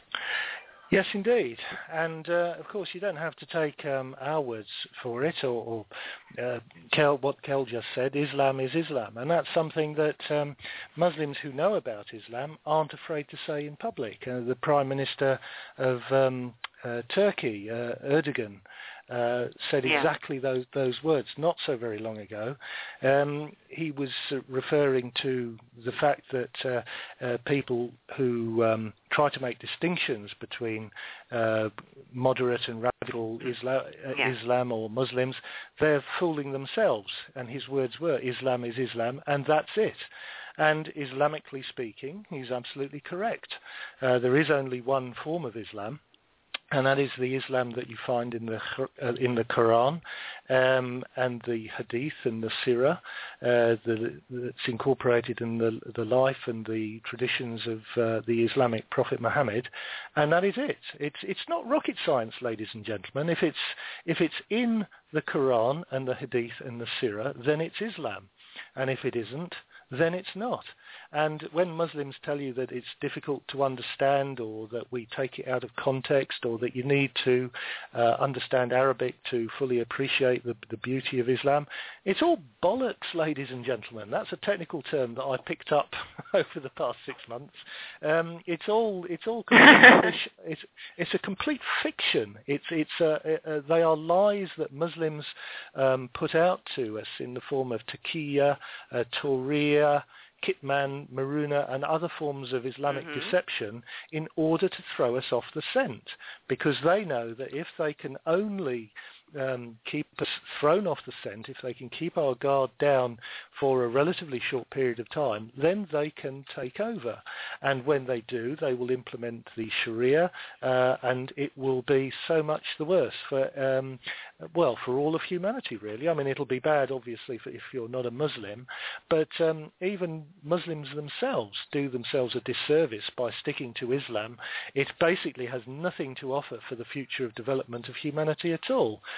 Yes, indeed. And, uh, of course, you don't have to take um, our words for it or, or uh, Kel, what Kel just said. Islam is Islam. And that's something that um, Muslims who know about Islam aren't afraid to say in public. Uh, the Prime Minister of um, uh, Turkey, uh, Erdogan, Uh, said yeah. exactly those those words not so very long ago. Um, he was uh, referring to the fact that uh, uh, people who um, try to make distinctions between uh, moderate and radical Islam, uh, yeah. Islam or Muslims, they're fooling themselves. And his words were, Islam is Islam, and that's it. And Islamically speaking, he's absolutely correct. Uh, there is only one form of Islam, and that is the Islam that you find in the uh, in the Quran um, and the Hadith and the Sirah, uh, the, that's incorporated in the the life and the traditions of uh, the Islamic Prophet Muhammad, and that is it. It's it's not rocket science, ladies and gentlemen. If it's if it's in the Quran and the Hadith and the Sirah, then it's Islam, and if it isn't, then it's not. And when Muslims tell you that it's difficult to understand or that we take it out of context or that you need to uh, understand Arabic to fully appreciate the, the beauty of Islam, it's all bollocks, ladies and gentlemen. That's a technical term that I picked up over the past six months. Um, it's all it's all complete, it's it's a complete fiction. It's it's uh, uh, they are lies that Muslims um, put out to us in the form of taqiyya, uh, tawriya, Kitman, Maruna, and other forms of Islamic mm-hmm. deception in order to throw us off the scent, because they know that if they can only um, keep us thrown off the scent, if they can keep our guard down for a relatively short period of time, then they can take over. And when they do, they will implement the Sharia, uh, and it will be so much the worse for, um, well, for all of humanity, really. I mean, it'll be bad, obviously, for if you're not a Muslim, but um, even Muslims themselves do themselves a disservice by sticking to Islam. It basically has nothing to offer for the future of development of humanity at all.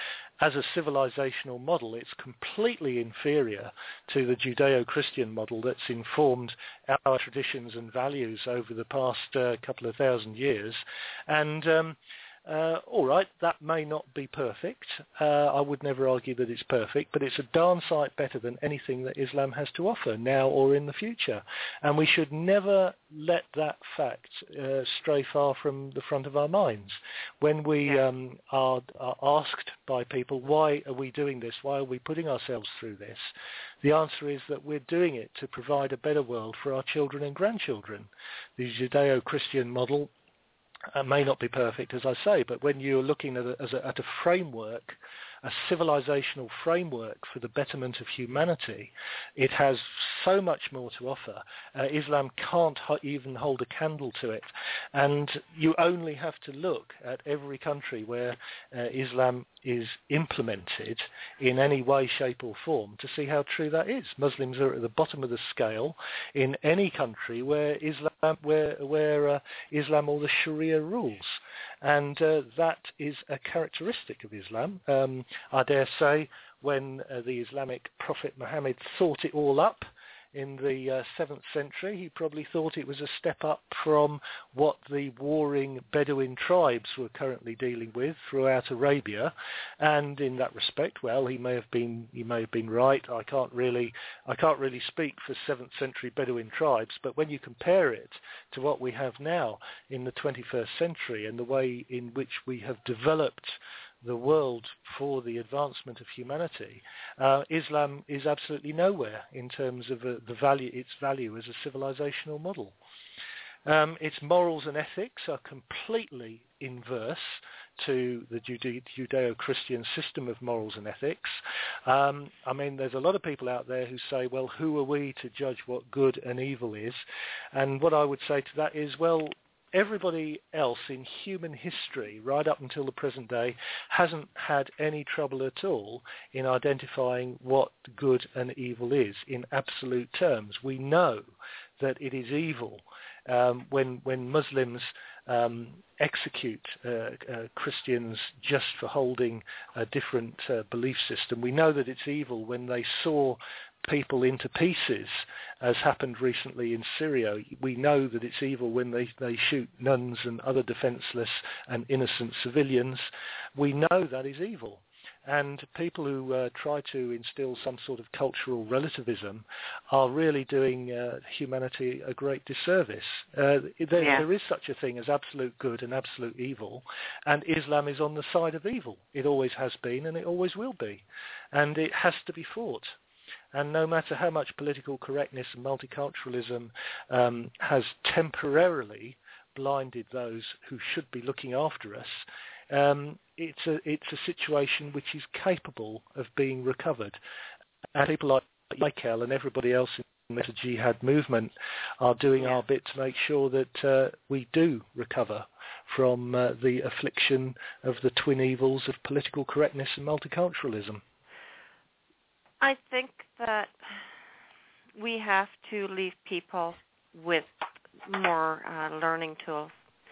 as a civilizational model, it's completely inferior to the Judeo-Christian model that's informed our traditions and values over the past uh, couple of thousand years. And um, Uh, all right, that may not be perfect. Uh, I would never argue that it's perfect, but it's a darn sight better than anything that Islam has to offer now or in the future. And we should never let that fact uh, stray far from the front of our minds. When we um, are, are asked by people, why are we doing this? Why are we putting ourselves through this? The answer is that we're doing it to provide a better world for our children and grandchildren. The Judeo-Christian model Uh, may not be perfect, as I say, but when you're looking at a, as a, at a framework, a civilizational framework for the betterment of humanity, it has so much more to offer. Uh, Islam can't ho- even hold a candle to it. And you only have to look at every country where uh, Islam is implemented in any way, shape or form to see how true that is. Muslims are at the bottom of the scale in any country where Islam, where, where uh, Islam or the Sharia rules. And uh, that is a characteristic of Islam. Um, I dare say when uh, the Islamic prophet Muhammad thought it all up in the uh, seventh century, he probably thought it was a step up from what the warring Bedouin tribes were currently dealing with throughout Arabia. And in that respect, well, he may have been he may have been right. I can't really I can't really speak for seventh century Bedouin tribes, but when you compare it to what we have now in the twenty-first century and the way in which we have developed the world for the advancement of humanity, uh, Islam is absolutely nowhere in terms of uh, the value, its value as a civilizational model. Um, its morals and ethics are completely inverse to the Judeo-Christian system of morals and ethics. Um, I mean, there's a lot of people out there who say, well, who are we to judge what good and evil is? And what I would say to that is, well, everybody else in human history, right up until the present day, hasn't had any trouble at all in identifying what good and evil is in absolute terms. We know that it is evil um, when when Muslims um, execute uh, uh, Christians just for holding a different uh, belief system. We know that it's evil when they saw people into pieces, as happened recently in Syria. We know that it's evil when they, they shoot nuns and other defenseless and innocent civilians. We know that is evil. And people who uh, try to instill some sort of cultural relativism are really doing uh, humanity a great disservice. Uh, there, yeah. there is such a thing as absolute good and absolute evil, and Islam is on the side of evil. It always has been, and it always will be. And it has to be fought. And no matter how much political correctness and multiculturalism um, has temporarily blinded those who should be looking after us, um, it's a it's a situation which is capable of being recovered. And people like Michael and everybody else in the jihad movement are doing yeah. our bit to make sure that uh, we do recover from uh, the affliction of the twin evils of political correctness and multiculturalism. I think that we have to leave people with more uh, learning tools.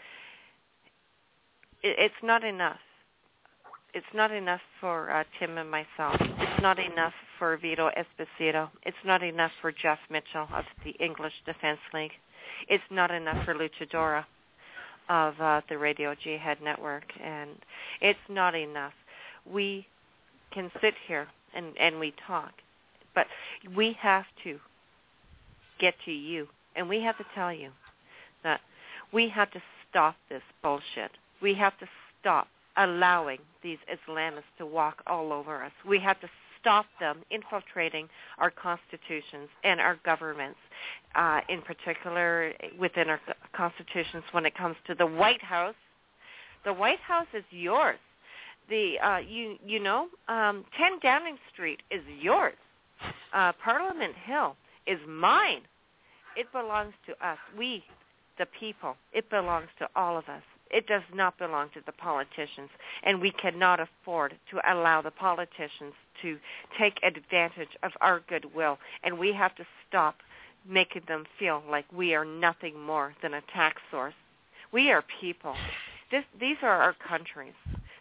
It, it's not enough. It's not enough for uh, Tim and myself. It's not enough for Vito Esposito. It's not enough for Jeff Mitchell of the English Defense League. It's not enough for Luchadora of uh, the Radio Jihad Network. And it's not enough. We can sit here and, and we talk, but we have to get to you, and we have to tell you that we have to stop this bullshit. We have to stop allowing these Islamists to walk all over us. We have to stop them infiltrating our constitutions and our governments, uh, in particular within our constitutions when it comes to the White House. The White House is yours. The uh, you you know, um, ten Downing Street is yours. Uh, Parliament Hill is mine. It belongs to us, we, the people. It belongs to all of us. It does not belong to the politicians, and we cannot afford to allow the politicians to take advantage of our goodwill, and we have to stop making them feel like we are nothing more than a tax source. We are people. This, these are our countries.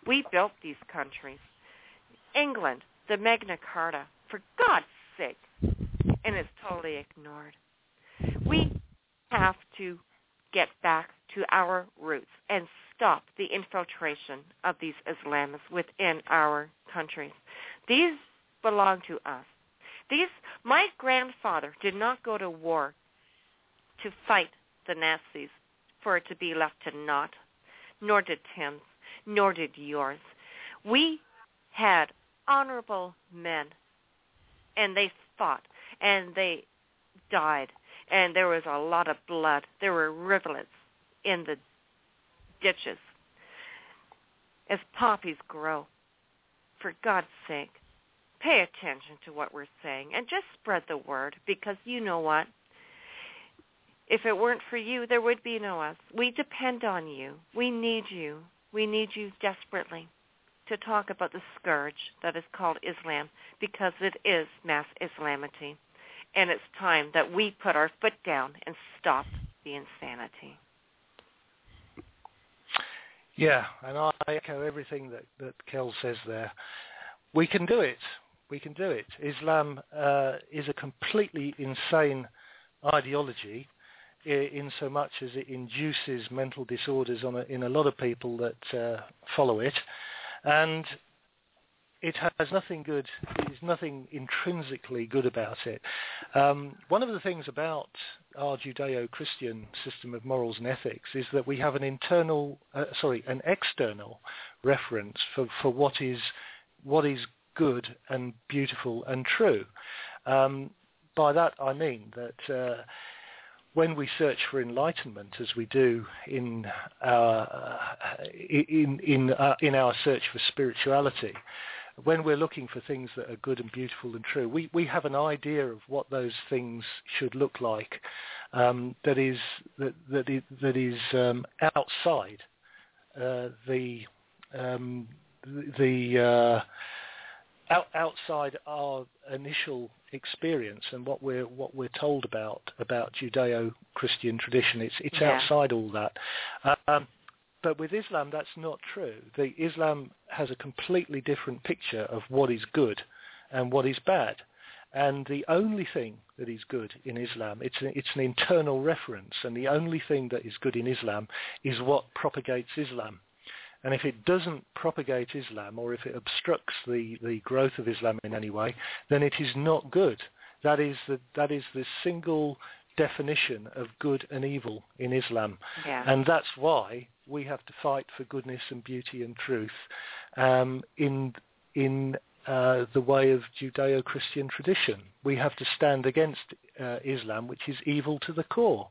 We built these countries. England, the Magna Carta, for God's sake, and it's totally ignored. We have to get back to our roots and stop the infiltration of these Islamists within our countries. These belong to us. These, my grandfather did not go to war to fight the Nazis for it to be left to naught, nor did Tim's, nor did yours. We had honorable men, and they fought, and they died, and there was a lot of blood. There were rivulets in the ditches as poppies grow. For God's sake, pay attention to what we're saying and just spread the word, because you know what? If it weren't for you, there would be no us. We depend on you. We need you. We need you desperately to talk about the scourge that is called Islam, because it is mass Islamity. And it's time that we put our foot down and stop the insanity. Yeah, and I echo everything that, that Kel says there. We can do it. We can do it. Islam uh, is a completely insane ideology, in so much as it induces mental disorders on a, in a lot of people that uh, follow it, and it has nothing good. There's nothing intrinsically good about it. Um, one of the things about our Judeo-Christian system of morals and ethics is that we have an internal, uh, sorry, an external reference for, for what is what is good and beautiful and true. Um, by that I mean that. Uh, When we search for enlightenment, as we do in our uh, in in uh, in our search for spirituality, when we're looking for things that are good and beautiful and true, we, we have an idea of what those things should look like. Um, that is that that is, that is um, outside uh, the um, the uh, out, outside our initial experience and what we're what we're told about about Judeo-Christian tradition. It's it's yeah. outside all that. Um, but with Islam, that's not true. The Islam has a completely different picture of what is good and what is bad. And the only thing that is good in Islam, it's a, it's an internal reference. And the only thing that is good in Islam is what propagates Islam. And if it doesn't propagate Islam, or if it obstructs the, the growth of Islam in any way, then it is not good. That is the that is the single definition of good and evil in Islam. Yeah. And that's why we have to fight for goodness and beauty and truth um, in in uh, the way of Judeo-Christian tradition. We have to stand against uh, Islam, which is evil to the core.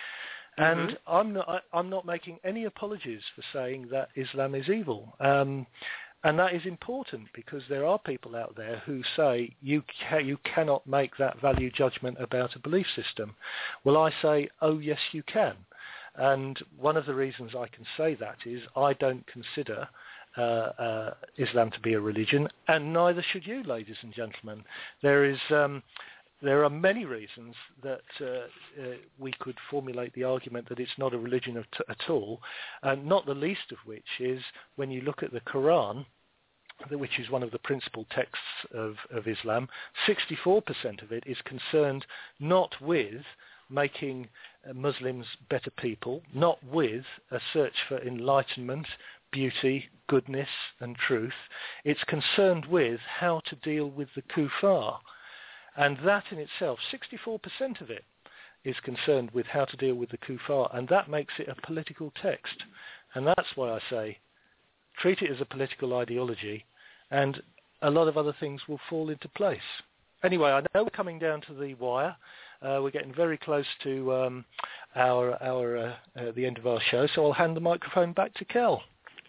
And mm-hmm. I'm not, I'm not making any apologies for saying that Islam is evil. Um, and that is important, because there are people out there who say you ca- you cannot make that value judgment about a belief system. Well, I say, oh, yes, you can. And one of the reasons I can say that is I don't consider uh, uh, Islam to be a religion, and neither should you, ladies and gentlemen. There is... Um, There are many reasons that uh, uh, we could formulate the argument that it's not a religion at, at all, and not the least of which is when you look at the Quran, which is one of the principal texts of, of Islam, sixty-four percent of it is concerned not with making Muslims better people, not with a search for enlightenment, beauty, goodness and truth. It's concerned with how to deal with the kuffar. And that in itself, sixty-four percent of it is concerned with how to deal with the kuffar, and that makes it a political text. And that's why I say, treat it as a political ideology, and a lot of other things will fall into place. Anyway, I know we're coming down to the wire. Uh, we're getting very close to um, our our uh, uh, the end of our show, so I'll hand the microphone back to Kel.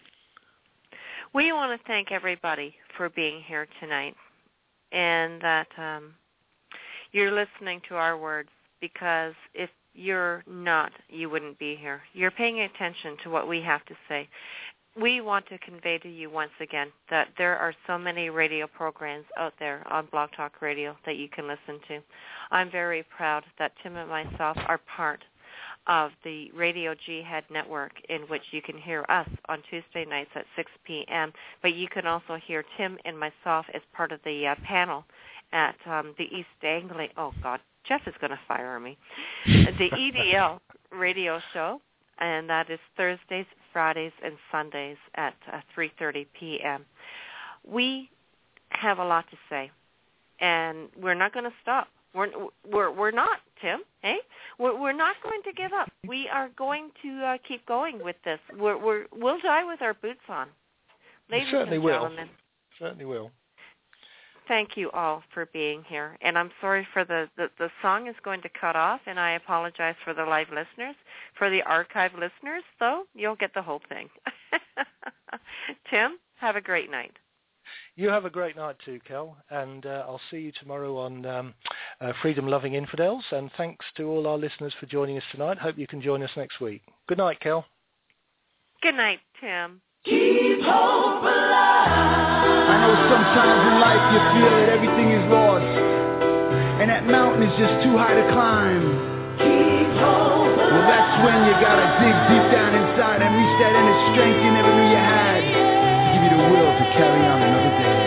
We want to thank everybody for being here tonight, and that... Um, You're listening to our words, because if you're not, you wouldn't be here. You're paying attention to what we have to say. We want to convey to you once again that there are so many radio programs out there on Blog Talk Radio that you can listen to. I'm very proud that Tim and myself are part of the Radio Jihad Network, in which you can hear us on Tuesday nights at six p.m., but you can also hear Tim and myself as part of the uh, panel at um, the East Anglia, oh God, Jeff is going to fire me, the E D L radio show, and that is Thursdays, Fridays, and Sundays at uh, three thirty p.m. We have a lot to say, and we're not going to stop. We're we're we're not, Tim. Hey, we're we're not going to give up. We are going to uh, keep going with this. We're we're we'll die with our boots on, ladies certainly and will. gentlemen. Certainly will. Thank you all for being here, and I'm sorry for the, the the song is going to cut off, and I apologize for the live listeners. For the archive listeners, though, you'll get the whole thing. Tim, have a great night. You have a great night too, Kel, and uh, I'll see you tomorrow on um, uh, Freedom Loving Infidels, and thanks to all our listeners for joining us tonight. Hope you can join us next week. Good night, Kel. Good night, Tim. Keep hope alive. I know sometimes in life you feel that everything is lost, and that mountain is just too high to climb. Keep hope alive. Well, that's when you gotta dig deep down inside and reach that inner strength you never knew you had, to give you the will to carry on another day.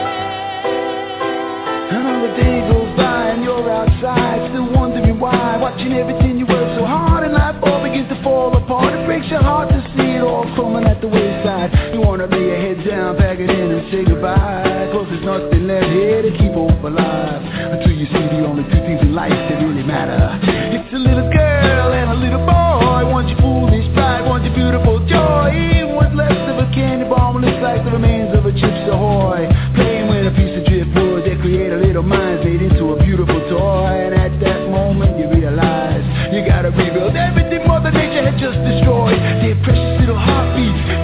Another day goes by and you're outside, still wondering why, watching everything you work so hard in life all begins to fall apart. It breaks your heart to see it all crumbling at the wayside. You wanna lay your head down, pack it in and say goodbye, cause there's nothing left here to keep hope alive, until you see the only two things in life that really matter. It's a little girl and a little boy, one's your foolish pride, one's your beautiful joy. Even what's left of a candy bar looks like the remains of a Chips Ahoy. Playing with a piece of driftwood, they create a little minds made into a beautiful toy. And at that moment you realize you gotta rebuild everything Mother Nature had just destroyed. Their precious little heartbeats